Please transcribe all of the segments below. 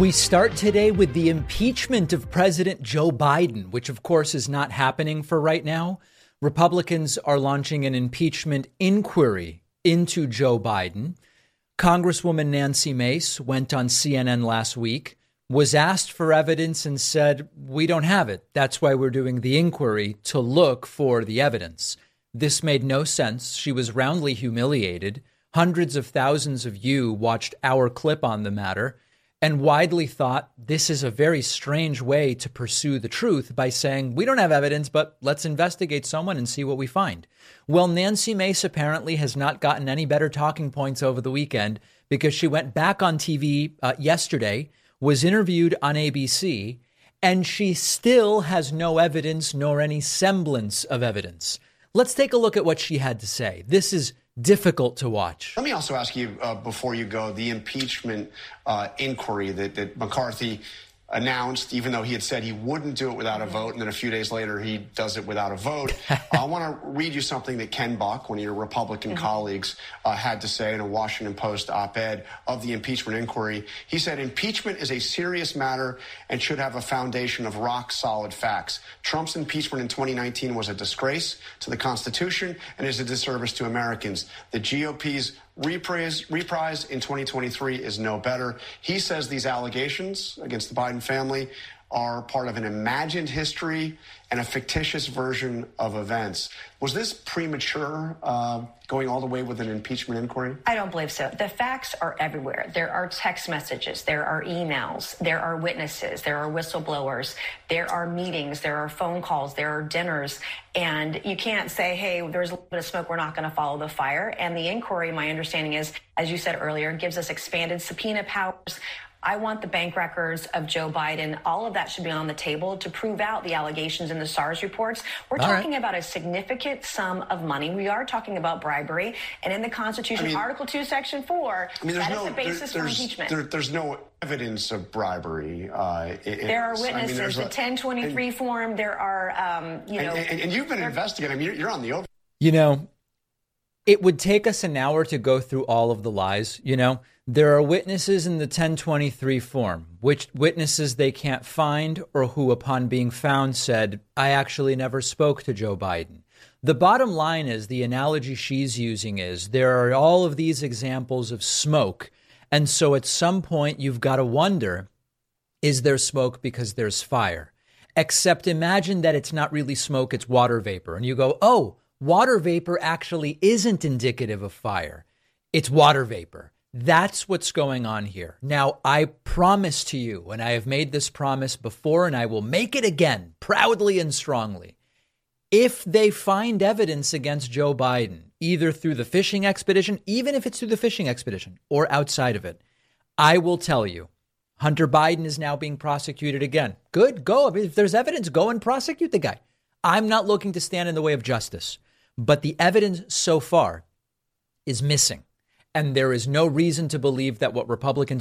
We start today with the impeachment of President Joe Biden, which of course is not happening for right now. Republicans are launching an impeachment inquiry into Joe Biden. Congresswoman Nancy Mace went on CNN last week, was asked for evidence and said, we don't have it. That's why we're doing the inquiry, to look for the evidence. This made no sense. She was roundly humiliated. Hundreds of thousands of you watched our clip on the matter and widely thought this is a very strange way to pursue the truth by saying, we don't have evidence, but let's investigate someone and see what we find. Well, Nancy Mace apparently has not gotten any better talking points over the weekend because she went back on TV yesterday, was interviewed on ABC, and she still has no evidence nor any semblance of evidence. Let's take a look at what she had to say. This is difficult to watch. Let me also ask you, before you go, the impeachment inquiry that McCarthy announced, even though he had said he wouldn't do it without a vote, and then a few days later he does it without a vote. I want to read you something that Ken Buck, one of your Republican colleagues, had to say in a Washington Post op-ed of the impeachment inquiry. He said, impeachment is a serious matter and should have a foundation of rock-solid facts. Trump's impeachment in 2019 was a disgrace to the Constitution and is a disservice to Americans. The GOP's reprise in 2023 is no better. He says these allegations against the Biden family are part of an imagined history and a fictitious version of events. Was this premature, going all the way with an impeachment inquiry? I don't believe so. The facts are everywhere. There are text messages, there are emails, there are witnesses, there are whistleblowers, there are meetings, there are phone calls, there are dinners. And you can't say, hey, there's a little bit of smoke, we're not going to follow the fire. And the inquiry, my understanding is, as you said earlier, gives us expanded subpoena powers. I want the bank records of Joe Biden. All of that should be on the table to prove out the allegations in the SARS reports. We're talking about a significant sum of money. We are talking about bribery. And in the Constitution, Article 2, Section 4, that is the basis for impeachment. There's no evidence of bribery. There are witnesses. The 1023 form, there are, And you've been investigating. You're on the over. It would take us an hour to go through all of the lies. There are witnesses in the 1023 form, which witnesses they can't find or who, upon being found, said, I actually never spoke to Joe Biden. The bottom line is, the analogy she's using is, there are all of these examples of smoke. And so at some point, you've got to wonder, is there smoke because there's fire? Except imagine that it's not really smoke, it's water vapor. And you go, oh, water vapor actually isn't indicative of fire. It's water vapor. That's what's going on here. Now, I promise to you, and I have made this promise before, and I will make it again, proudly and strongly. If they find evidence against Joe Biden, either through the fishing expedition, even if it's through the fishing expedition or outside of it, I will tell you, Hunter Biden is now being prosecuted again. Good, go. If there's evidence, go and prosecute the guy. I'm not looking to stand in the way of justice, but the evidence so far is missing. And there is no reason to believe that what Republicans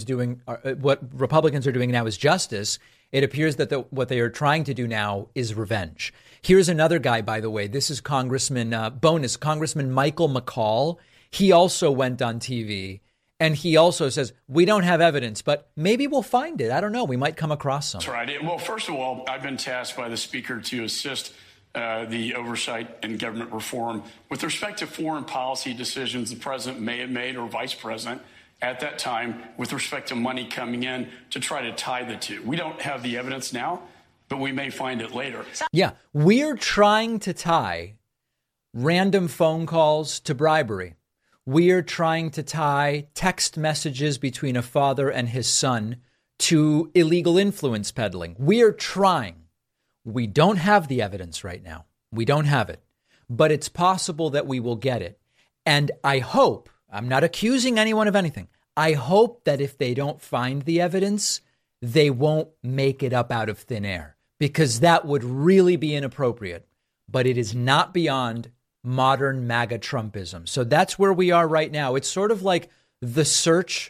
are doing now is justice. It appears that what they are trying to do now is revenge. Here's another guy, by the way. This is Congressman Michael McCaul. He also went on TV and he also says, we don't have evidence, but maybe we'll find it. I don't know. We might come across some. That's right. Well, first of all, I've been tasked by the Speaker to assist the oversight and government reform with respect to foreign policy decisions the president may have made, or vice president at that time, with respect to money coming in, to try to tie the two. We don't have the evidence now, but we may find it later. Yeah, we're trying to tie random phone calls to bribery. We're trying to tie text messages between a father and his son to illegal influence peddling. We're trying. We don't have the evidence right now. We don't have it, but it's possible that we will get it. And I hope, I'm not accusing anyone of anything. I hope that if they don't find the evidence, they won't make it up out of thin air, because that would really be inappropriate. But it is not beyond modern MAGA Trumpism. So that's where we are right now. It's sort of like the search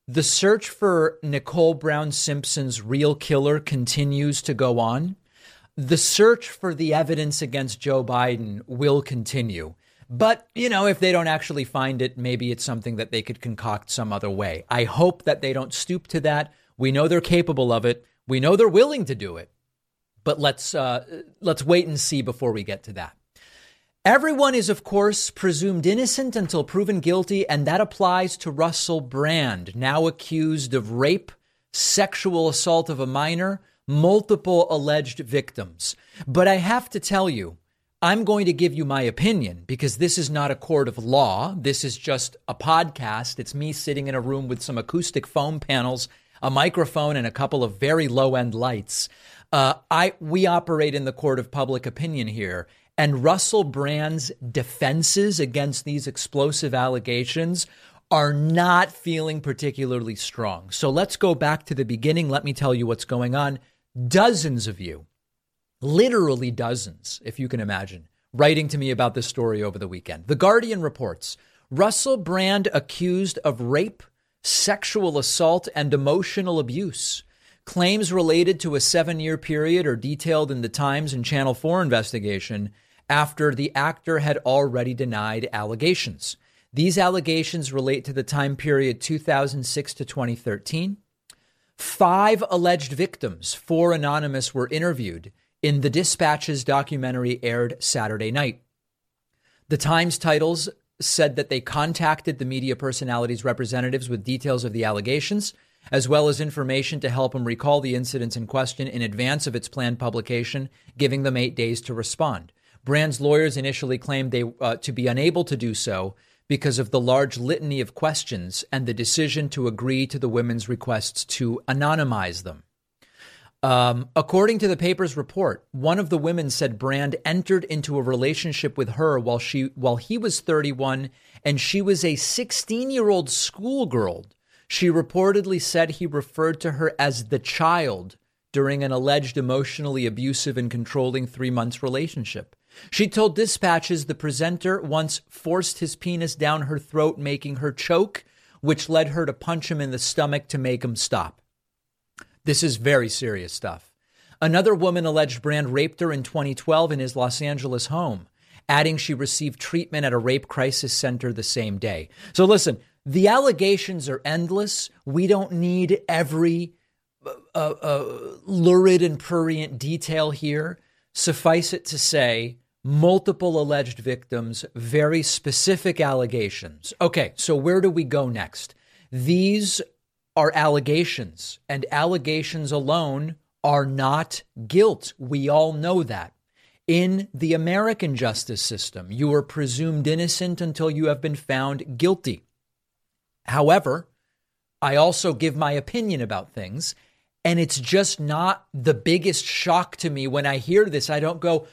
for Nicole Brown Simpson's real killer continues to go on. The search for the evidence against Joe Biden will continue. But, if they don't actually find it, maybe it's something that they could concoct some other way. I hope that they don't stoop to that. We know they're capable of it. We know they're willing to do it. But let's wait and see before we get to that. Everyone is, of course, presumed innocent until proven guilty, and that applies to Russell Brand, now accused of rape, sexual assault of a minor, multiple alleged victims. But I have to tell you, I'm going to give you my opinion because this is not a court of law. This is just a podcast. It's me sitting in a room with some acoustic foam panels, a microphone, and a couple of very low-end lights. We operate in the court of public opinion here. And Russell Brand's defenses against these explosive allegations are not feeling particularly strong. So let's go back to the beginning. Let me tell you what's going on. Dozens of you, literally dozens, if you can imagine, writing to me about this story over the weekend. The Guardian reports Russell Brand accused of rape, sexual assault, and emotional abuse. Claims related to a 7-year period are detailed in the Times and Channel 4 investigation after the actor had already denied allegations. These allegations relate to the time period 2006 to 2013. 5 alleged victims, 4 anonymous, were interviewed in the Dispatch's documentary aired Saturday night. The Times titles said that they contacted the media personalities' representatives with details of the allegations, as well as information to help them recall the incidents in question in advance of its planned publication, giving them 8 days to respond. Brand's lawyers initially claimed they to be unable to do so because of the large litany of questions and the decision to agree to the women's requests to anonymize them. According to the paper's report, one of the women said Brand entered into a relationship with her while he was 31 and she was a 16-year-old schoolgirl. She reportedly said he referred to her as the child during an alleged emotionally abusive and controlling 3-month relationship. She told Dispatches the presenter once forced his penis down her throat, making her choke, which led her to punch him in the stomach to make him stop. This is very serious stuff. Another woman alleged Brand raped her in 2012 in his Los Angeles home, adding she received treatment at a rape crisis center the same day. So listen, the allegations are endless. We don't need every lurid and prurient detail here. Suffice it to say, multiple alleged victims, very specific allegations. Okay, so where do we go next? These are allegations, and allegations alone are not guilt. We all know that. In the American justice system, you are presumed innocent until you have been found guilty. However, I also give my opinion about things, and it's just not the biggest shock to me when I hear this. I don't go,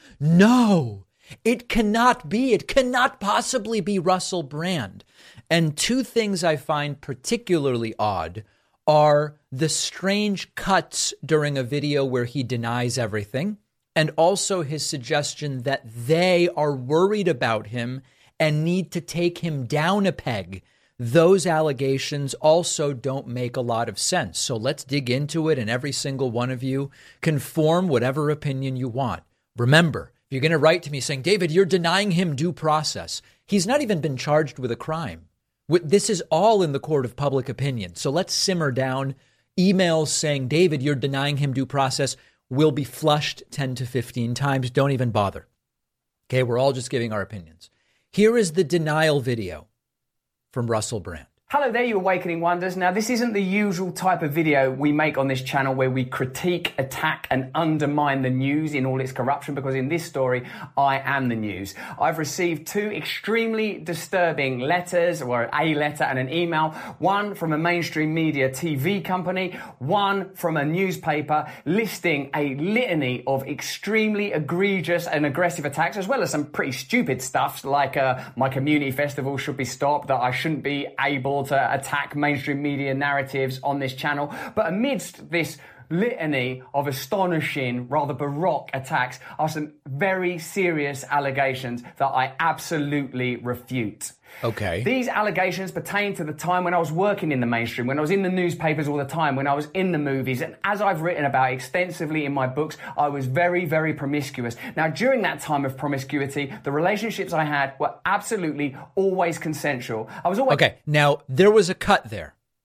no, it cannot be. It cannot possibly be Russell Brand. And 2 things I find particularly odd are the strange cuts during a video where he denies everything, and also his suggestion that they are worried about him and need to take him down a peg. Those allegations also don't make a lot of sense. So let's dig into it, and every single one of you can form whatever opinion you want. Remember, if you're going to write to me saying, David, you're denying him due process, he's not even been charged with a crime. This is all in the court of public opinion. So let's simmer down. Emails saying, David, you're denying him due process will be flushed 10 to 15 times. Don't even bother. Okay, we're all just giving our opinions. Here is the denial video from Russell Brand. Hello there, you Awakening Wonders. Now, this isn't the usual type of video we make on this channel where we critique, attack, and undermine the news in all its corruption, because in this story, I am the news. I've received 2 extremely disturbing letters, or a letter and an email, one from a mainstream media TV company, one from a newspaper, listing a litany of extremely egregious and aggressive attacks, as well as some pretty stupid stuff, like my community festival should be stopped, that I shouldn't be able to attack mainstream media narratives on this channel. But amidst this litany of astonishing, rather baroque attacks are some very serious allegations that I absolutely refute. Okay. These allegations pertain to the time when I was working in the mainstream, when I was in the newspapers all the time, when I was in the movies. And as I've written about extensively in my books, I was very, very promiscuous. Now, during that time of promiscuity, the relationships I had were absolutely always consensual. I was always... Okay, now there was a cut there.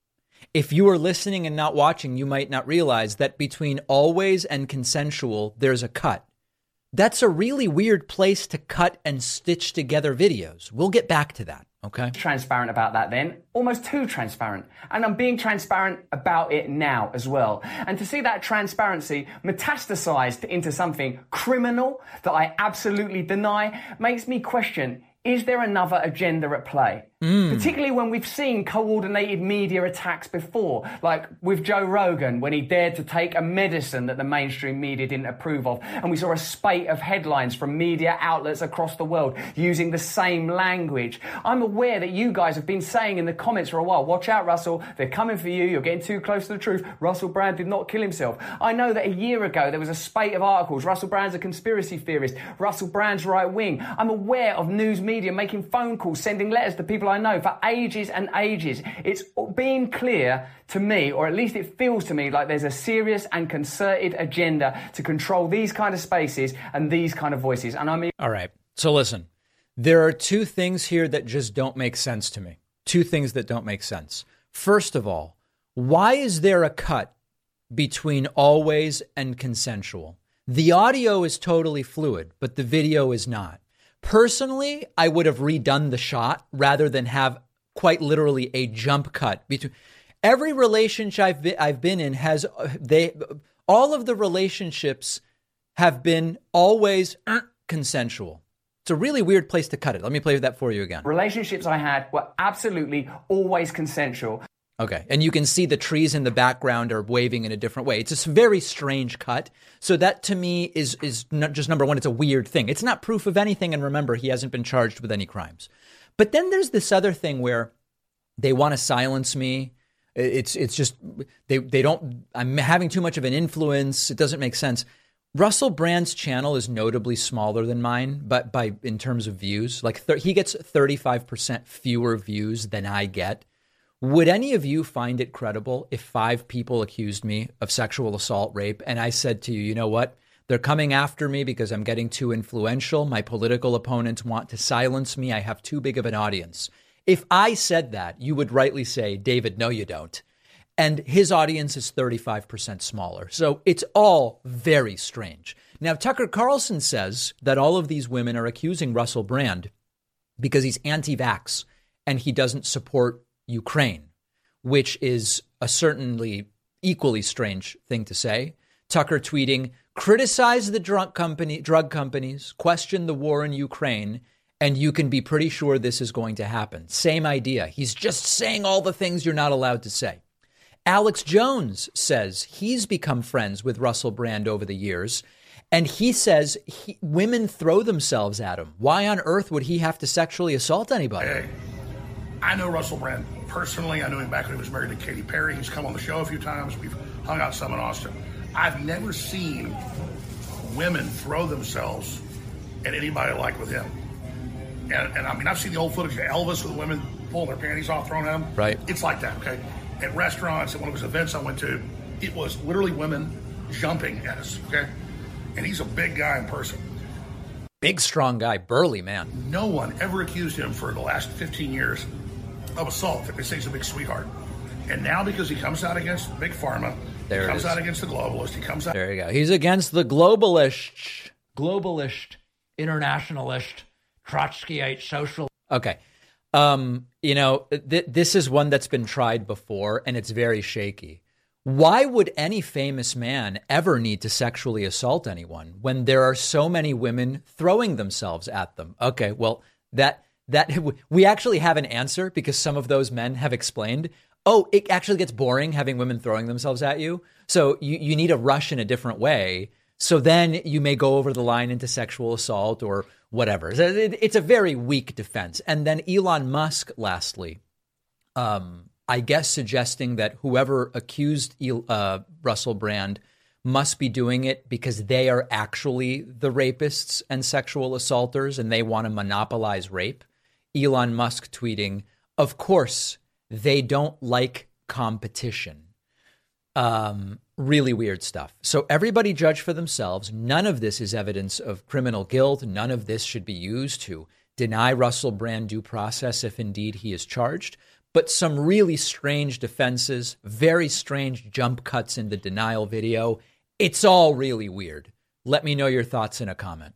If you are listening and not watching, you might not realize that between always and consensual, there's a cut. That's a really weird place to cut and stitch together videos. We'll get back to that, okay? Transparent about that then, almost too transparent. And I'm being transparent about it now as well. And to see that transparency metastasized into something criminal that I absolutely deny makes me question, is there another agenda at play? Particularly when we've seen coordinated media attacks before, like with Joe Rogan when he dared to take a medicine that the mainstream media didn't approve of. And we saw a spate of headlines from media outlets across the world using the same language. I'm aware that you guys have been saying in the comments for a while, watch out, Russell, they're coming for you, you're getting too close to the truth. Russell Brand did not kill himself. I know that a year ago there was a spate of articles, Russell Brand's a conspiracy theorist, Russell Brand's right wing. I'm aware of news media making phone calls, sending letters to people I know for ages and ages. It's been clear to me, or at least it feels to me like there's a serious and concerted agenda to control these kind of spaces and these kind of voices. And I mean... All right. So listen, there are two things here that just don't make sense to me. Two things that don't make sense. First of all, why is there a cut between always and consensual? The audio is totally fluid, but the video is not. Personally, I would have redone the shot rather than have quite literally a jump cut between every relationship I've been in all of the relationships have been always consensual. It's a really weird place to cut it. Let me play that for you again. Relationships I had were absolutely always consensual. Okay. And you can see the trees in the background are waving in a different way. It's a very strange cut. So that to me is not just, number one, it's a weird thing. It's not proof of anything. And remember, he hasn't been charged with any crimes. But then there's this other thing where they want to silence me. It's just, they don't, I'm having too much of an influence. It doesn't make sense. Russell Brand's channel is notably smaller than mine, but in terms of views, like he gets 35% fewer views than I get. Would any of you find it credible if 5 people accused me of sexual assault, rape, and I said to you, you know what? They're coming after me because I'm getting too influential. My political opponents want to silence me. I have too big of an audience. If I said that, you would rightly say, David, no, you don't. And his audience is 35% smaller. So it's all very strange. Now, Tucker Carlson says that all of these women are accusing Russell Brand because he's anti-vax and he doesn't support Ukraine, which is a certainly equally strange thing to say. Tucker tweeting, criticize the drug companies, question the war in Ukraine, and you can be pretty sure this is going to happen. Same idea. He's just saying all the things you're not allowed to say. Alex Jones says he's become friends with Russell Brand over the years, and he says women throw themselves at him. Why on earth would he have to sexually assault anybody? Hey, I know Russell Brand personally. I knew him back when he was married to Katy Perry. He's come on the show a few times. We've hung out some in Austin. I've never seen women throw themselves at anybody like with him. And I mean, I've seen the old footage of Elvis with women pulling their panties off, throwing at him. Right. It's like that, okay? At restaurants, at one of his events I went to, it was literally women jumping at us, okay? And he's a big guy in person. Big, strong guy, burly man. No one ever accused him for the last 15 years of assault. They say he's a big sweetheart. And now because he comes out against Big Pharma, he comes out against the globalist, he comes out... There you go. He's against the globalist, internationalist, Trotskyite, social... Okay. You know, this is one that's been tried before, and it's very shaky. Why would any famous man ever need to sexually assault anyone when there are so many women throwing themselves at them? Okay, well, that we actually have an answer because some of those men have explained, oh, it actually gets boring having women throwing themselves at you. So you need a rush in a different way. So then you may go over the line into sexual assault or whatever. It's a very weak defense. And then Elon Musk, lastly, I guess suggesting that whoever accused Russell Brand must be doing it because they are actually the rapists and sexual assaulters and they want to monopolize rape. Elon Musk tweeting, of course, they don't like competition. Really weird stuff. So everybody judge for themselves. None of this is evidence of criminal guilt. None of this should be used to deny Russell Brand due process if indeed he is charged. but some really strange defenses, very strange jump cuts into denial video. It's all really weird. Let me know your thoughts in a comment.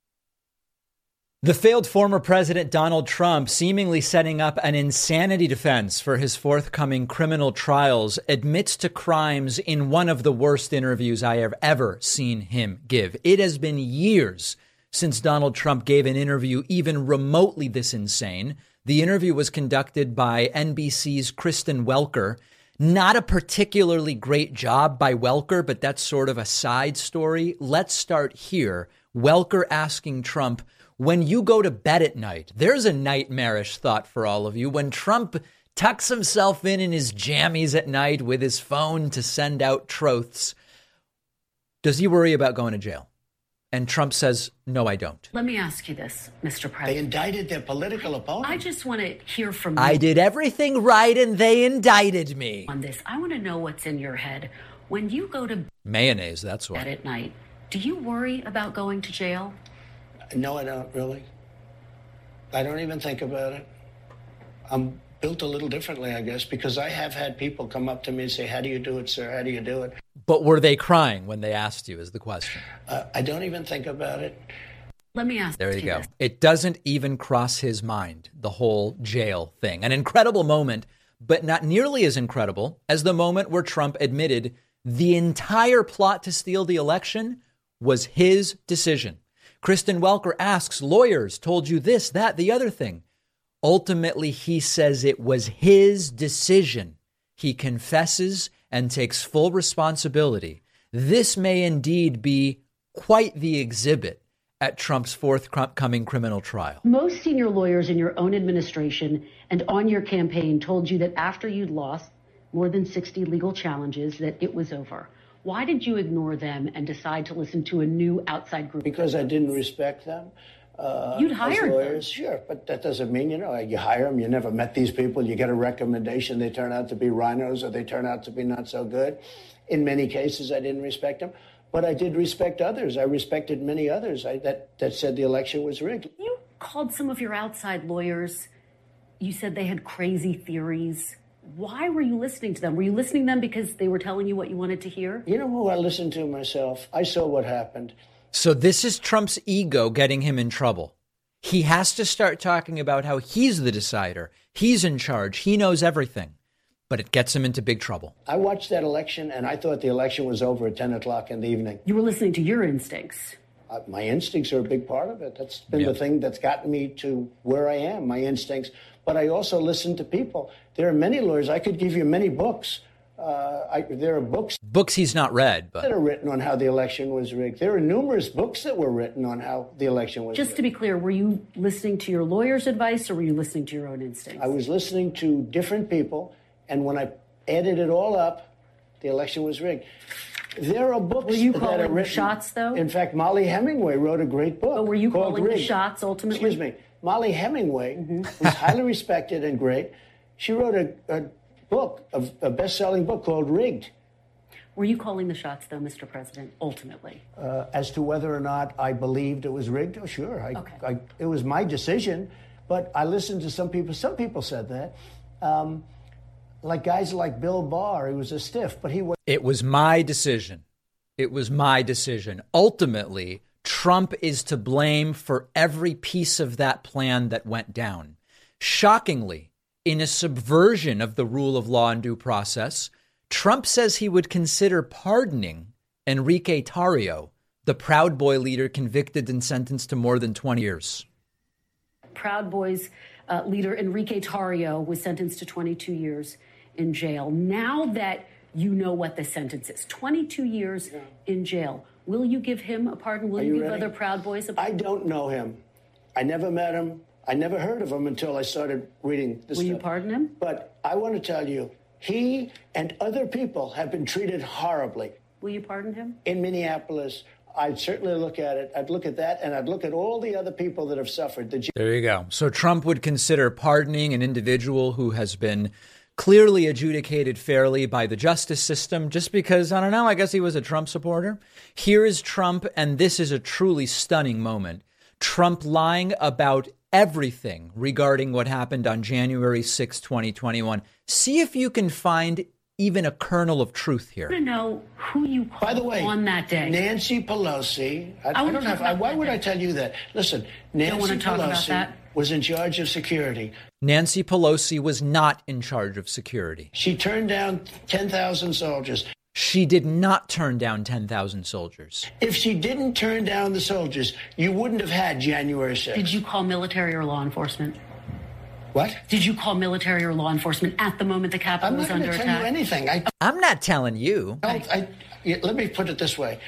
The failed former president Donald Trump, seemingly setting up an insanity defense for his forthcoming criminal trials, admits to crimes in one of the worst interviews I have ever seen him give. It has been years since Donald Trump gave an interview even remotely this insane. The interview was conducted by NBC's Kristen Welker. Not a particularly great job by Welker, but that's sort of a side story. Let's start here. Welker asking Trump, when you go to bed at night, there's a nightmarish thought for all of you. When Trump tucks himself in his jammies at night with his phone to send out troths, does he worry about going to jail? And Trump says, no, I don't. Let me ask you this, Mr. President. They indicted their political opponent. I just want to hear from you. I did everything right and they indicted me. On this, I want to know what's in your head. When you go to mayonnaise, that's bed what. At night, do you worry about going to jail? No, I don't really. I don't even think about it. I'm built a little differently, I guess, because I have had people come up to me and say, how do you do it, sir? How do you do it? But were they crying when they asked you is the question. I don't even think about it. Let me ask you There you go. this. It doesn't even cross his mind, the whole jail thing. An incredible moment, but not nearly as incredible as the moment where Trump admitted the entire plot to steal the election was his decision. Kristen Welker asks, lawyers told you this, that, the other thing. Ultimately, he says it was his decision. He confesses and takes full responsibility. This may indeed be quite the exhibit at Trump's forthcoming criminal trial. Most senior lawyers in your own administration and on your campaign told you that after you'd lost more than 60 legal challenges, that it was over. Why did you ignore them and decide to listen to a new outside group? Because I didn't respect them. You'd hired lawyers, them. Sure, but that doesn't mean, you hire them, you never met these people, you get a recommendation, they turn out to be rhinos or they turn out to be not so good. In many cases, I didn't respect them, but I did respect others. I respected many others that said the election was rigged. You called some of your outside lawyers. You said they had crazy theories. Why were you listening to them? Were you listening to them because they were telling you what you wanted to hear? You know who I listened to myself? I saw what happened. So this is Trump's ego getting him in trouble. He has to start talking about how he's the decider. He's in charge. He knows everything. But it gets him into big trouble. I watched that election, and I thought the election was over at 10 o'clock in the evening. You were listening to your instincts. My instincts are a big part of it. That's been the thing that's gotten me to where I am, my instincts. But I also listen to people. There are many lawyers. I could give you many books. There are books he's not read, but that are written on how the election was rigged. There are numerous books that were written on how the election was rigged. Just to be clear, were you listening to your lawyer's advice or were you listening to your own instincts? I was listening to different people, and when I added it all up, the election was rigged. There are books were you that calling are written. The shots, though? In fact, Molly Hemingway wrote a great book. But were you called calling Rigged. the shots ultimately? Excuse me. Molly Hemingway was highly respected and great. She wrote a book, a best-selling book called Rigged. Were you calling the shots, though, Mr. President, ultimately? As to whether or not I believed it was rigged, oh, sure. Okay. It was my decision, but I listened to some people. Some people said that. Like guys like Bill Barr, he was a stiff, but he was. It was my decision. It was my decision. Ultimately, Trump is to blame for every piece of that plan that went down. Shockingly, in a subversion of the rule of law and due process, Trump says he would consider pardoning Enrique Tarrio, the Proud Boy leader convicted and sentenced to more than 20 years. Proud Boys leader Enrique Tarrio was sentenced to 22 years in jail. Now that you know what the sentence is, 22 years in jail, will you give him a pardon? Will you give ready? other Proud Boys a pardon? I don't know him. I never met him. I never heard of him until I started reading this Will stuff. you pardon him? But I want to tell you, he and other people have been treated horribly. Will you pardon him? In Minneapolis, I'd certainly look at it. I'd look at that, and I'd look at all the other people that have suffered. There you go. So Trump would consider pardoning an individual who has been clearly adjudicated fairly by the justice system just because, I don't know, I guess he was a Trump supporter. Here is Trump, and this is a truly stunning moment. Trump lying about everything regarding what happened on January 6, 2021. See if you can find even a kernel of truth here. I want to know who you called By the way, on that day. Nancy Pelosi. I don't have. Why would I tell you that? Listen, Nancy Pelosi was in charge of security. Nancy Pelosi was not in charge of security. She turned down 10,000 soldiers. She did not turn down 10,000 soldiers. If she didn't turn down the soldiers, you wouldn't have had January 6th. Did you call military or law enforcement? What? Did you call military or law enforcement at the moment the Capitol was under attack? I'm not going to tell you anything. I'm not telling you. Let me put it this way.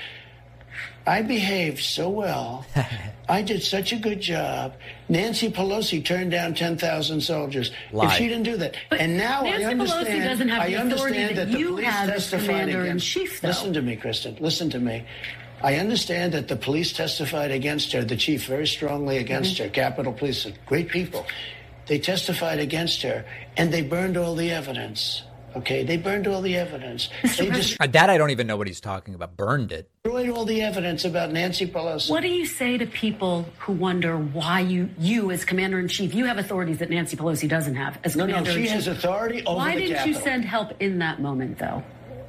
I behaved so well. I did such a good job. Nancy Pelosi turned down 10,000 soldiers. Lie. If she didn't do that. But and now Nancy I understand. Pelosi doesn't have the authority understand that the you police have as testified commander-in-chief, though. Listen to me, Kristen. Listen to me. I understand that the police testified against her, the chief very strongly against her. Capitol Police, great people. They testified against her, and they burned all the evidence. Okay, they burned all the evidence. They That I don't even know what he's talking about. Burned it. Destroyed all the evidence about Nancy Pelosi. What do you say to people who wonder why you as commander-in-chief, you have authorities that Nancy Pelosi doesn't have as commander-in-chief? No, she has authority over the Why didn't Capitol. you send help in that moment, though?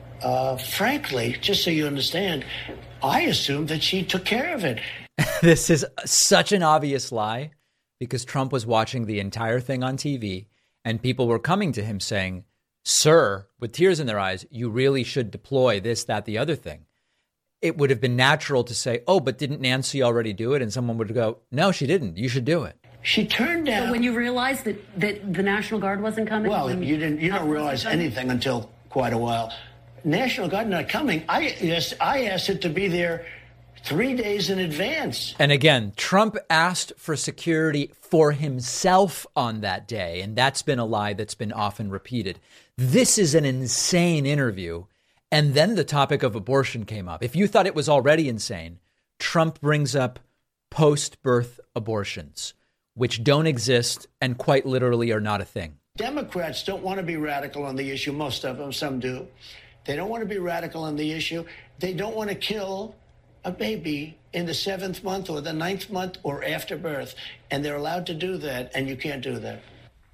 Frankly, just so you understand, I assumed that she took care of it. This is such an obvious lie because Trump was watching the entire thing on TV and people were coming to him saying, "Sir," with tears in their eyes, "you really should deploy this, that, the other thing." It would have been natural to say, "Oh, but didn't Nancy already do it?" And someone would go, "No, she didn't. You should do it." She turned down. So when you realized that the National Guard wasn't coming? Well, you don't realize anything until quite a while. National Guard not coming. I asked it to be there 3 days in advance. And again, Trump asked for security for himself on that day. And that's been a lie that's been often repeated. This is an insane interview. And then the topic of abortion came up. If you thought it was already insane, Trump brings up post-birth abortions, which don't exist and quite literally are not a thing. Democrats don't want to be radical on the issue. Most of them, some do. They don't want to be radical on the issue. They don't want to kill a baby in the 7th month or the 9th month or after birth. And they're allowed to do that, and you can't do that.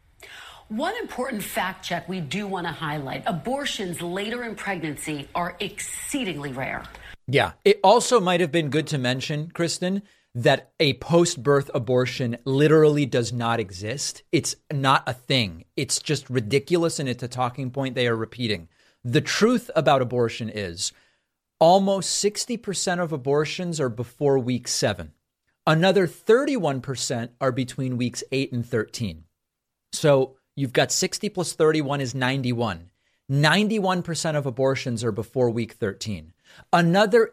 One important fact check we do want to highlight. Abortions later in pregnancy are exceedingly rare. Yeah. It also might have been good to mention, Kristen, that a post-birth abortion literally does not exist. It's not a thing. It's just ridiculous, and it's a talking point they are repeating. The truth about abortion is almost 60% of abortions are before week 7. Another 31% are between weeks 8 and 13. So you've got 60 plus 31 is 91. 91% of abortions are before week 13. Another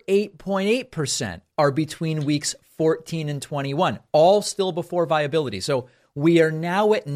8.8% are between weeks 14 and 21, all still before viability. So we are now at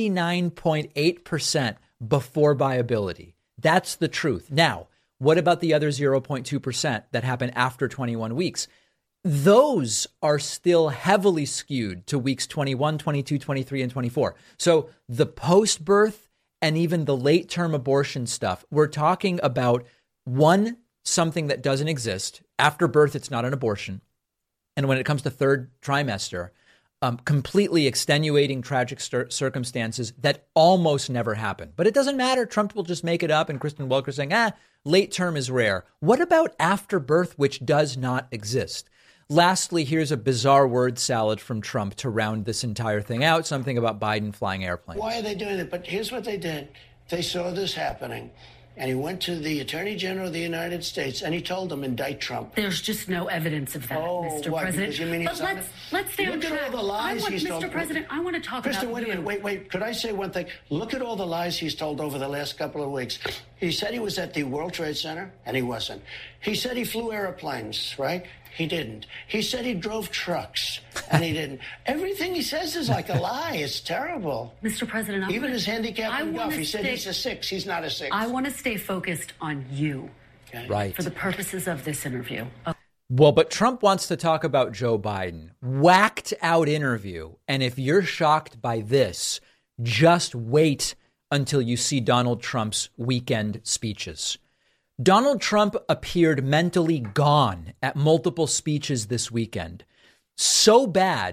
99.8% before viability. That's the truth. Now, what about the other 0.2% that happen after 21 weeks? Those are still heavily skewed to weeks 21, 22, 23, and 24. So the post-birth and even the late-term abortion stuff, we're talking about, one, something that doesn't exist. After birth, it's not an abortion. And when it comes to third trimester, completely extenuating tragic circumstances that almost never happen. But it doesn't matter. Trump will just make it up. And Kristen Welker saying, late term is rare. What about after birth, which does not exist? Lastly, here's a bizarre word salad from Trump to round this entire thing out. Something about Biden flying airplanes. Why are they doing it? But here's what they did. They saw this happening. And he went to the Attorney General of the United States and he told them, indict Trump. There's just no evidence of that, Mr. President. You mean but let's stay on track. Look at all the lies he's told. Mr. President, I want to talk Kristen, about wait a minute. Wait. Could I say one thing? Look at all the lies he's told over the last couple of weeks. He said he was at the World Trade Center, and he wasn't. He said he flew airplanes, right? He didn't. He said he drove trucks, and he didn't. Everything he says is like a lie. It's terrible. Mr. President, even his handicap golf, he said he's a 6. He's not a 6. I want to stay focused on you. Okay. Right. For the purposes of this interview. Well, but Trump wants to talk about Joe Biden. Whacked out interview. And if you're shocked by this, just wait until you see Donald Trump's weekend speeches. Donald Trump appeared mentally gone at multiple speeches this weekend. So bad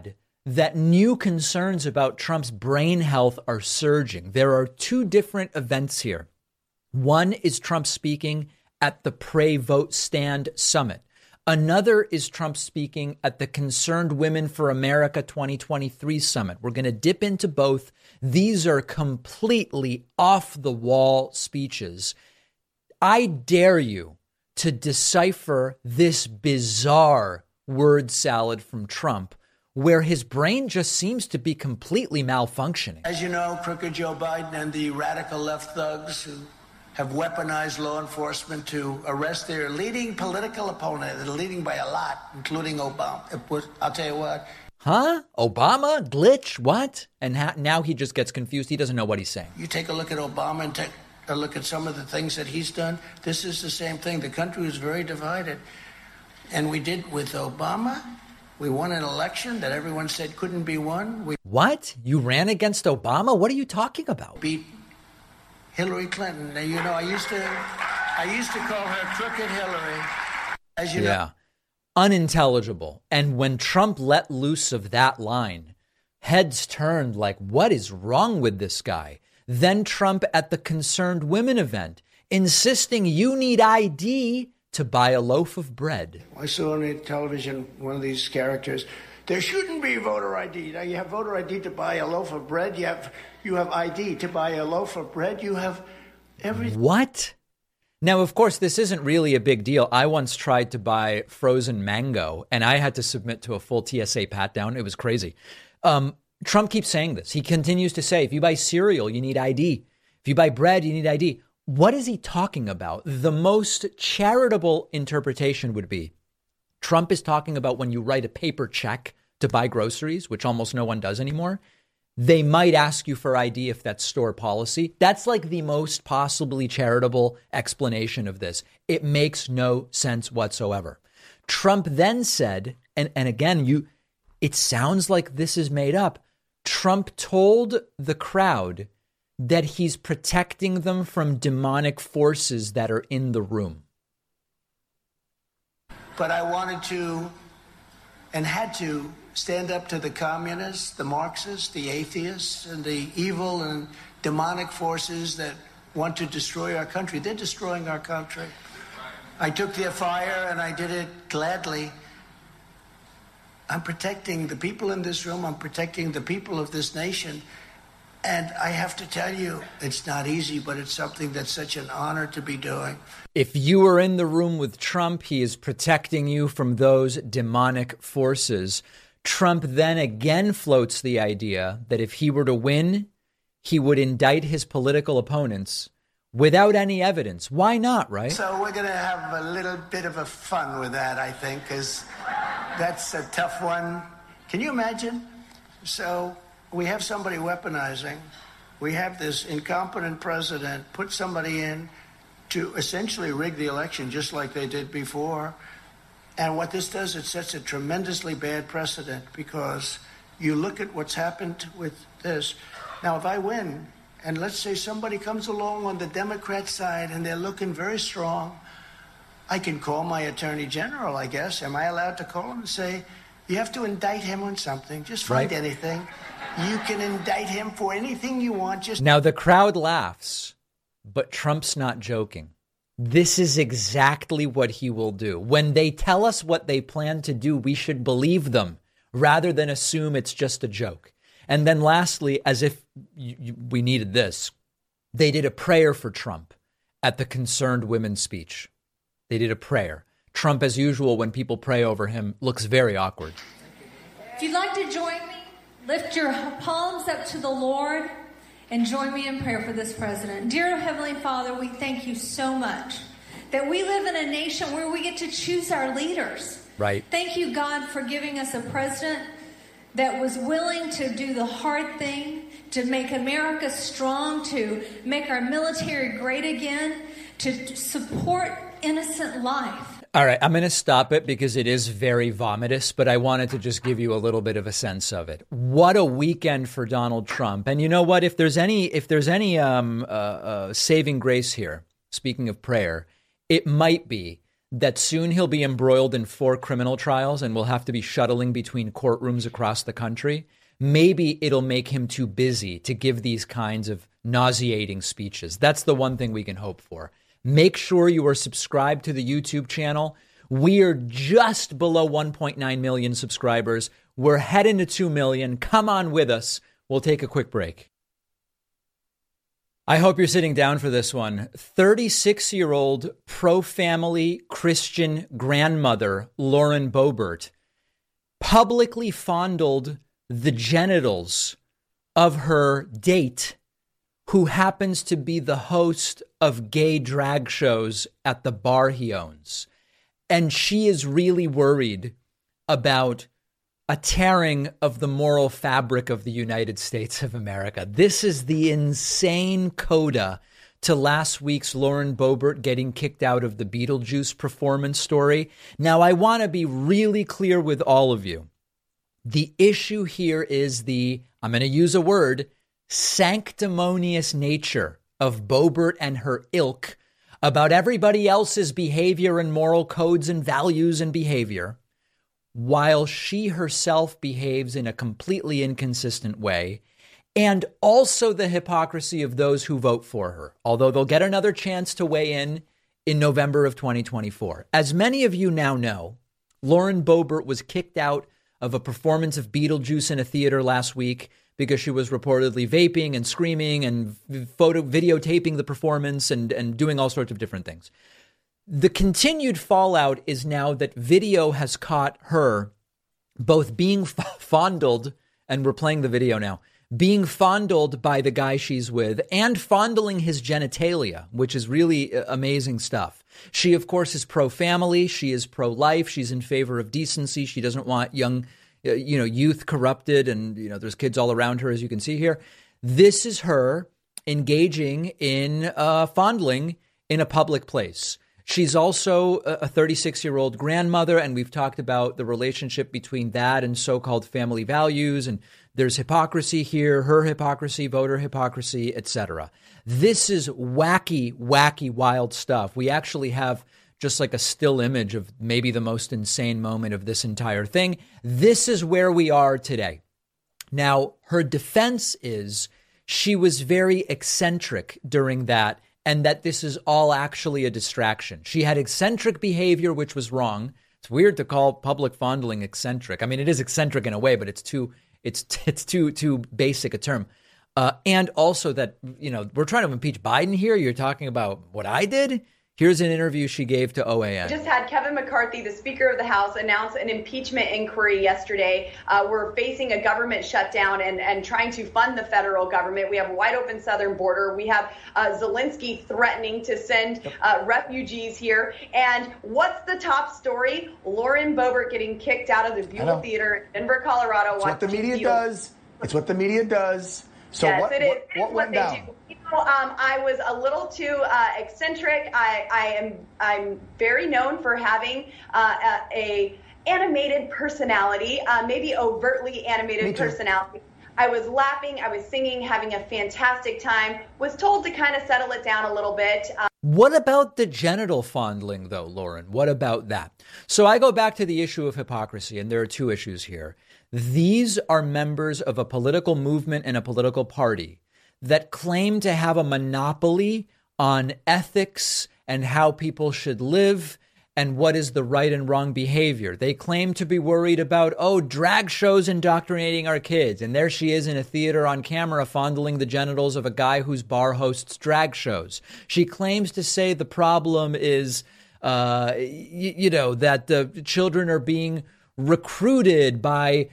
that new concerns about Trump's brain health are surging. There are two different events here. One is Trump speaking at the Pray Vote Stand Summit. Another is Trump speaking at the Concerned Women for America 2023 Summit. We're going to dip into both. These are completely off the wall speeches. I dare you to decipher this bizarre word salad from Trump, where his brain just seems to be completely malfunctioning. As you know, crooked Joe Biden and the radical left thugs who have weaponized law enforcement to arrest their leading political opponent. They're leading by a lot, including Obama. I'll tell you what. Huh? Obama? Glitch? What? And now he just gets confused. He doesn't know what he's saying. You take a look at Obama and take a look at some of the things that he's done. This is the same thing. The country was very divided. And we did with Obama. We won an election that everyone said couldn't be won. What? You ran against Obama? What are you talking about? Beat Hillary Clinton. Now, you know, I used to call her Crooked Hillary. As you know. Unintelligible. And when Trump let loose of that line, heads turned like, what is wrong with this guy? Then Trump at the Concerned Women event, insisting you need ID to buy a loaf of bread. I saw on the television one of these characters. There shouldn't be voter ID. Now you have voter ID to buy a loaf of bread. You have ID to buy a loaf of bread. You have everything. What? Now, of course, this isn't really a big deal. I once tried to buy frozen mango, and I had to submit to a full TSA pat-down. It was crazy. Trump keeps saying this. He continues to say, if you buy cereal, you need ID. If you buy bread, you need ID. What is he talking about? The most charitable interpretation would be Trump is talking about when you write a paper check to buy groceries, which almost no one does anymore. They might ask you for ID if that's store policy. That's like the most possibly charitable explanation of this. It makes no sense whatsoever. Trump then said, and again, it sounds like this is made up. Trump told the crowd that he's protecting them from demonic forces that are in the room. But I wanted to and had to stand up to the communists, the Marxists, the atheists, and the evil and demonic forces that want to destroy our country. They're destroying our country. I took their fire and I did it gladly. I'm protecting the people in this room. I'm protecting the people of this nation. And I have to tell you, it's not easy, but it's something that's such an honor to be doing. If you are in the room with Trump, he is protecting you from those demonic forces. Trump then again floats the idea that if he were to win, he would indict his political opponents without any evidence. Why not, right? So we're going to have a little bit of a fun with that, I think, because that's a tough one. Can you imagine? So we have somebody weaponizing. We have this incompetent president put somebody in to essentially rig the election just like they did before. And what this does, it sets a tremendously bad precedent because you look at what's happened with this. Now, if I win, and let's say somebody comes along on the Democrat side and they're looking very strong, I can call my attorney general, I guess. Am I allowed to call him and say, you have to indict him on something. Just find anything. You can indict him for anything you want. Now, the crowd laughs, but Trump's not joking. This is exactly what he will do. When they tell us what they plan to do, we should believe them rather than assume it's just a joke. And then lastly, as if we needed this, they did a prayer for Trump at the Concerned Women speech. They did a prayer. Trump, as usual, when people pray over him, looks very awkward. If you'd like to join me, lift your palms up to the Lord and join me in prayer for this president. Dear Heavenly Father, we thank you so much that we live in a nation where we get to choose our leaders. Right. Thank you, God, for giving us a president that was willing to do the hard thing, to make America strong, to make our military great again, to support innocent life. All right, I'm going to stop it because it is very vomitous, but I wanted to just give you a little bit of a sense of it. What a weekend for Donald Trump. And you know what? If there's any saving grace here, speaking of prayer, it might be that soon he'll be embroiled in 4 criminal trials and will have to be shuttling between courtrooms across the country, maybe it'll make him too busy to give these kinds of nauseating speeches. That's the one thing we can hope for. Make sure you are subscribed to the YouTube channel. We are just below 1.9 million subscribers. We're heading to 2 million. Come on with us. We'll take a quick break. I hope you're sitting down for this one. 36-year-old pro-family Christian grandmother Lauren Boebert publicly fondled the genitals of her date, who happens to be the host of gay drag shows at the bar he owns. And she is really worried about a tearing of the moral fabric of the United States of America. This is the insane coda to last week's Lauren Boebert getting kicked out of the Beetlejuice performance story. Now, I want to be really clear with all of you. The issue here is I'm going to use a word, sanctimonious nature of Boebert and her ilk about everybody else's behavior and moral codes and values and behavior, while she herself behaves in a completely inconsistent way, and also the hypocrisy of those who vote for her, although they'll get another chance to weigh in November of 2024. As many of you now know, Lauren Boebert was kicked out of a performance of Beetlejuice in a theater last week because she was reportedly vaping and screaming and videotaping the performance and doing all sorts of different things. The continued fallout is now that video has caught her both being fondled, and we're playing the video now, being fondled by the guy she's with and fondling his genitalia, which is really amazing stuff. She, of course, is pro-family. She is pro-life. She's in favor of decency. She doesn't want young, youth corrupted. And, there's kids all around her, as you can see here. This is her engaging in fondling in a public place. She's also a 36-year-old grandmother, and we've talked about the relationship between that and so-called family values, and there's hypocrisy here, her hypocrisy, voter hypocrisy, etc. This is wacky, wacky, wild stuff. We actually have just like a still image of maybe the most insane moment of this entire thing. This is where we are today. Now, her defense is she was very eccentric during that, and that this is all actually a distraction. She had eccentric behavior, which was wrong. It's weird to call public fondling eccentric. I mean, it is eccentric in a way, but it's too basic a term. And also that, we're trying to impeach Biden here. You're talking about what I did? Here's an interview she gave to OAN. Just had Kevin McCarthy, the Speaker of the House, announce an impeachment inquiry yesterday. We're facing a government shutdown and trying to fund the federal government. We have a wide open southern border. We have Zelensky threatening to send refugees here. And what's the top story? Lauren Boebert getting kicked out of the Buell Theater in Denver, Colorado. It's what the media does. It's what the media does. So yes, what went down? I was a little too eccentric. I'm very known for having a animated personality, maybe overtly animated personality. I was laughing, I was singing, having a fantastic time. Was told to kind of settle it down a little bit. What about the genital fondling, though, Lauren? What about that? So I go back to the issue of hypocrisy, and there are 2 issues here. These are members of a political movement and a political party that claim to have a monopoly on ethics and how people should live and what is the right and wrong behavior. They claim to be worried about, drag shows indoctrinating our kids. And there she is in a theater on camera fondling the genitals of a guy whose bar hosts drag shows. She claims to say the problem is, that the children are being recruited by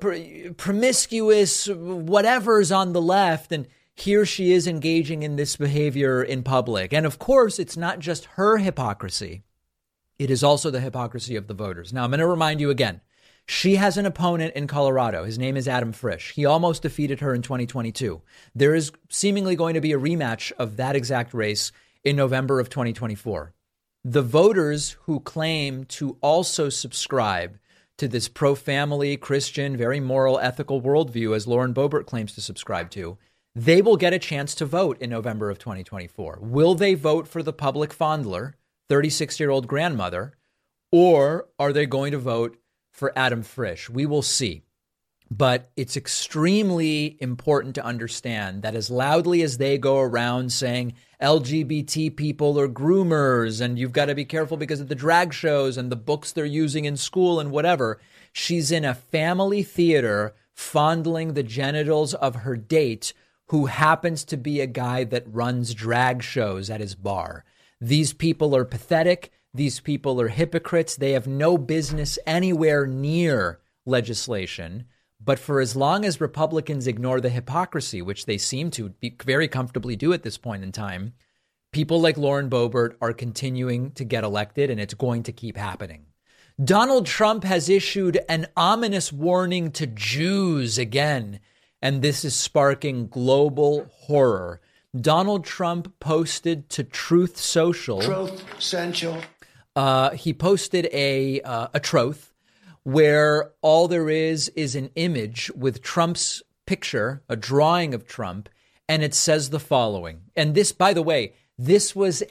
promiscuous whatever's on the left. And here she is engaging in this behavior in public. And of course, it's not just her hypocrisy. It is also the hypocrisy of the voters. Now, I'm going to remind you again, she has an opponent in Colorado. His name is Adam Frisch. He almost defeated her in 2022. There is seemingly going to be a rematch of that exact race in November of 2024. The voters who claim to also subscribe to this pro-family, Christian, very moral, ethical worldview, as Lauren Boebert claims to subscribe to, they will get a chance to vote in November of 2024. Will they vote for the public fondler, 36-year-old grandmother, or are they going to vote for Adam Frisch? We will see. But it's extremely important to understand that as loudly as they go around saying LGBT people are groomers and you've got to be careful because of the drag shows and the books they're using in school and whatever, she's in a family theater fondling the genitals of her date, who happens to be a guy that runs drag shows at his bar. These people are pathetic. These people are hypocrites. They have no business anywhere near legislation. But for as long as Republicans ignore the hypocrisy, which they seem to be very comfortably do at this point in time, people like Lauren Boebert are continuing to get elected, and it's going to keep happening. Donald Trump has issued an ominous warning to Jews again, and this is sparking global horror. Donald Trump posted to Truth Social. Truth Central. He posted a troth, where all there is an image with Trump's picture, a drawing of Trump, and it says the following. And this, by the way, this was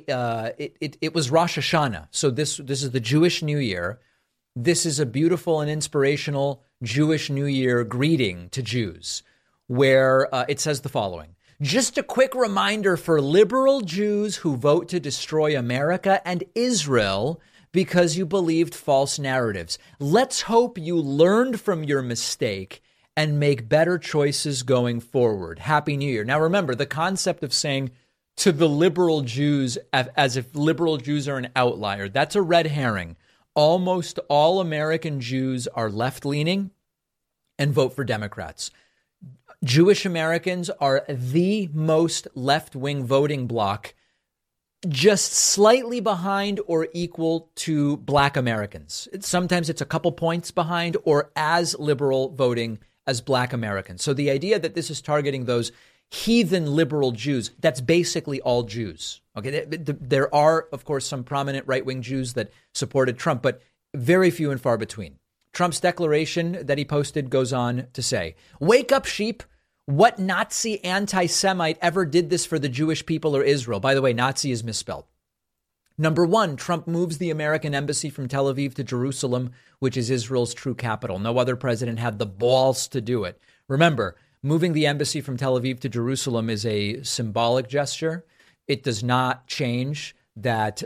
it was Rosh Hashanah. So this is the Jewish New Year. This is a beautiful and inspirational Jewish New Year greeting to Jews, where it says the following. Just a quick reminder for liberal Jews who vote to destroy America and Israel because you believed false narratives. Let's hope you learned from your mistake and make better choices going forward. Happy New Year. Now, remember, the concept of saying to the liberal Jews as if liberal Jews are an outlier, that's a red herring. Almost all American Jews are left-leaning and vote for Democrats. Jewish Americans are the most left-wing voting bloc, just slightly behind or equal to Black Americans. Sometimes it's a couple points behind or as liberal voting as Black Americans. So the idea that this is targeting those heathen liberal Jews, that's basically all Jews. Okay, there are, of course, some prominent right-wing Jews that supported Trump, but very few and far between. Trump's declaration that he posted goes on to say, "Wake up, sheep. What Nazi anti-Semite ever did this for the Jewish people or Israel?" By the way, Nazi is misspelled. Number one, Trump moves the American embassy from Tel Aviv to Jerusalem, which is Israel's true capital. No other president had the balls to do it. Remember, moving the embassy from Tel Aviv to Jerusalem is a symbolic gesture. It does not change that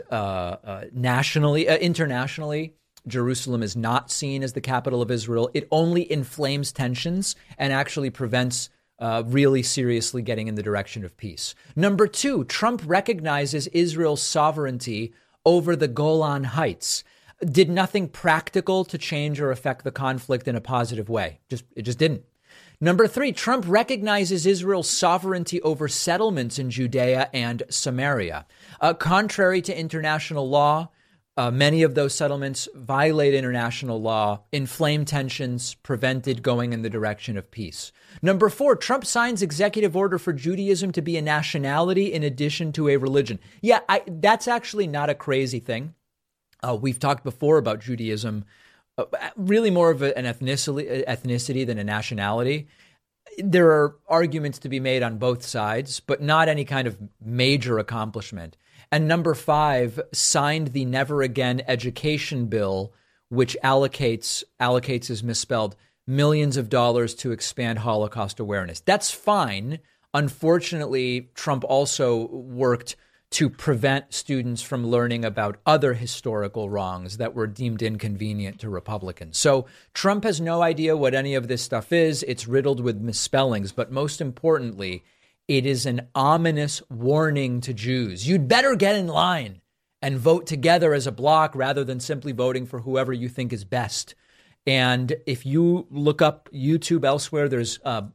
internationally, Jerusalem is not seen as the capital of Israel. It only inflames tensions and actually prevents really seriously getting in the direction of peace. Number two, Trump recognizes Israel's sovereignty over the Golan Heights. Did nothing practical to change or affect the conflict in a positive way. It just didn't. Number three, Trump recognizes Israel's sovereignty over settlements in Judea and Samaria. Contrary to international law, many of those settlements violate international law, inflame tensions, prevented going in the direction of peace. Number four, Trump signs executive order for Judaism to be a nationality in addition to a religion. Yeah, that's actually not a crazy thing. We've talked before about Judaism, really more of an ethnicity than a nationality. There are arguments to be made on both sides, but not any kind of major accomplishment. And number five, signed the Never Again education bill, which allocates is misspelled, millions of dollars to expand Holocaust awareness. That's fine. Unfortunately, Trump also worked to prevent students from learning about other historical wrongs that were deemed inconvenient to Republicans. So Trump has no idea what any of this stuff is. It's riddled with misspellings. But most importantly, it is an ominous warning to Jews. You'd better get in line and vote together as a bloc rather than simply voting for whoever you think is best. And if you look up YouTube elsewhere, there's I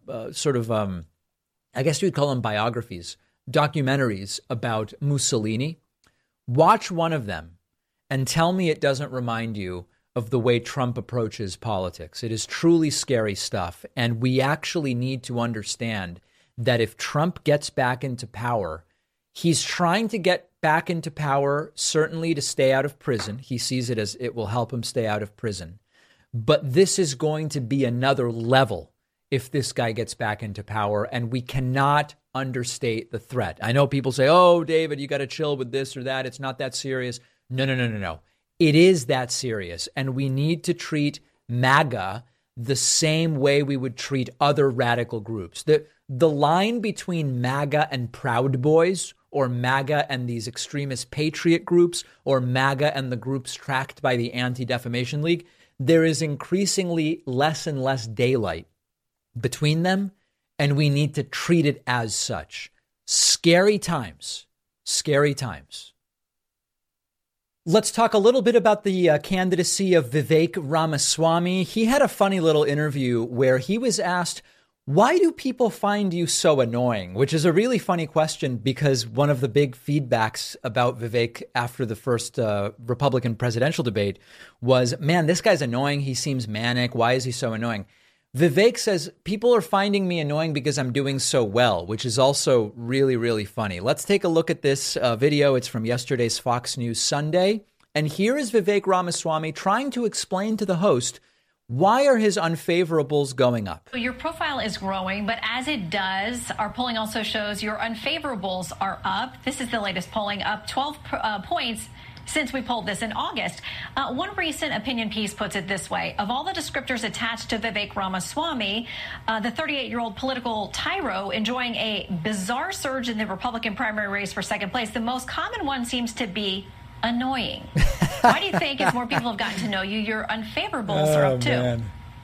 guess you'd call them biographies, documentaries about Mussolini. Watch one of them and tell me it doesn't remind you of the way Trump approaches politics. It is truly scary stuff. And we actually need to understand that if Trump gets back into power, he's trying to get back into power, certainly to stay out of prison. He sees it as it will help him stay out of prison. But this is going to be another level if this guy gets back into power, and we cannot understate the threat. I know people say, oh, David, you got to chill with this or that. It's not that serious. No. It is that serious, and we need to treat MAGA the same way we would treat other radical groups. The line between MAGA and Proud Boys, or MAGA and these extremist patriot groups, or MAGA and the groups tracked by the Anti-Defamation League, there is increasingly less and less daylight between them, and we need to treat it as such. Scary times. Scary times. Let's talk a little bit about the candidacy of Vivek Ramaswamy. He had a funny little interview where he was asked, why do people find you so annoying? Which is a really funny question, because one of the big feedbacks about Vivek after the first Republican presidential debate was, man, this guy's annoying. He seems manic. Why is he so annoying? Vivek says, people are finding me annoying because I'm doing so well, which is also really, really funny. Let's take a look at this video. It's from yesterday's Fox News Sunday. And here is Vivek Ramaswamy trying to explain to the host, why are his unfavorables going up? Your profile is growing, but as it does, our polling also shows your unfavorables are up. This is the latest polling, up 12 points since we polled this in August. One recent opinion piece puts it this way. Of all the descriptors attached to Vivek Ramaswamy, the 38-year-old political tyro enjoying a bizarre surge in the Republican primary race for second place, the most common one seems to be annoying. Why do you think, as more people have gotten to know you, your unfavorables are up too? Man.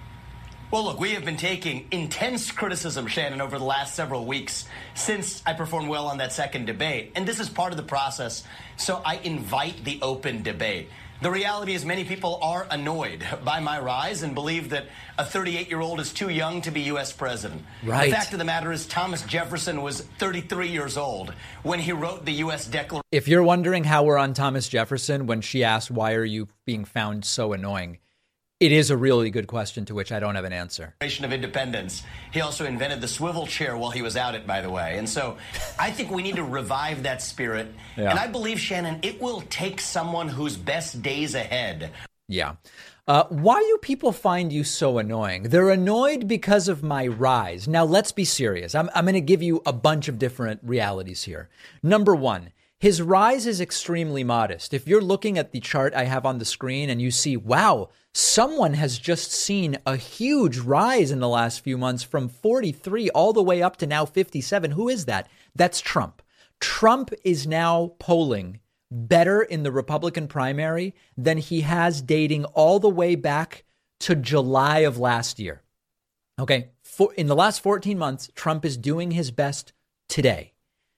Well, look, we have been taking intense criticism, Shannon, over the last several weeks since I performed well on that second debate. And this is part of the process. So I invite the open debate. The reality is many people are annoyed by my rise and believe that a 38-year-old is too young to be U.S. president. Right. The fact of the matter is Thomas Jefferson was 33 years old when he wrote the U.S. Declaration. If you're wondering how we're on Thomas Jefferson when she asked, why are you being found so annoying? It is a really good question to which I don't have an answer. Of Independence. He also invented the swivel chair while he was at it, by the way. And so I think we need to revive that spirit. Yeah. And I believe, Shannon, it will take someone whose best days ahead. Yeah. Why do people find you so annoying? They're annoyed because of my rise. Now, let's be serious. I'm going to give you a bunch of different realities here. Number one, his rise is extremely modest. If you're looking at the chart I have on the screen and you see, wow, someone has just seen a huge rise in the last few months from 43 all the way up to now 57. Who is that? That's Trump. Trump is now polling better in the Republican primary than he has dating all the way back to July of last year. Okay, in the last 14 months, Trump is doing his best today.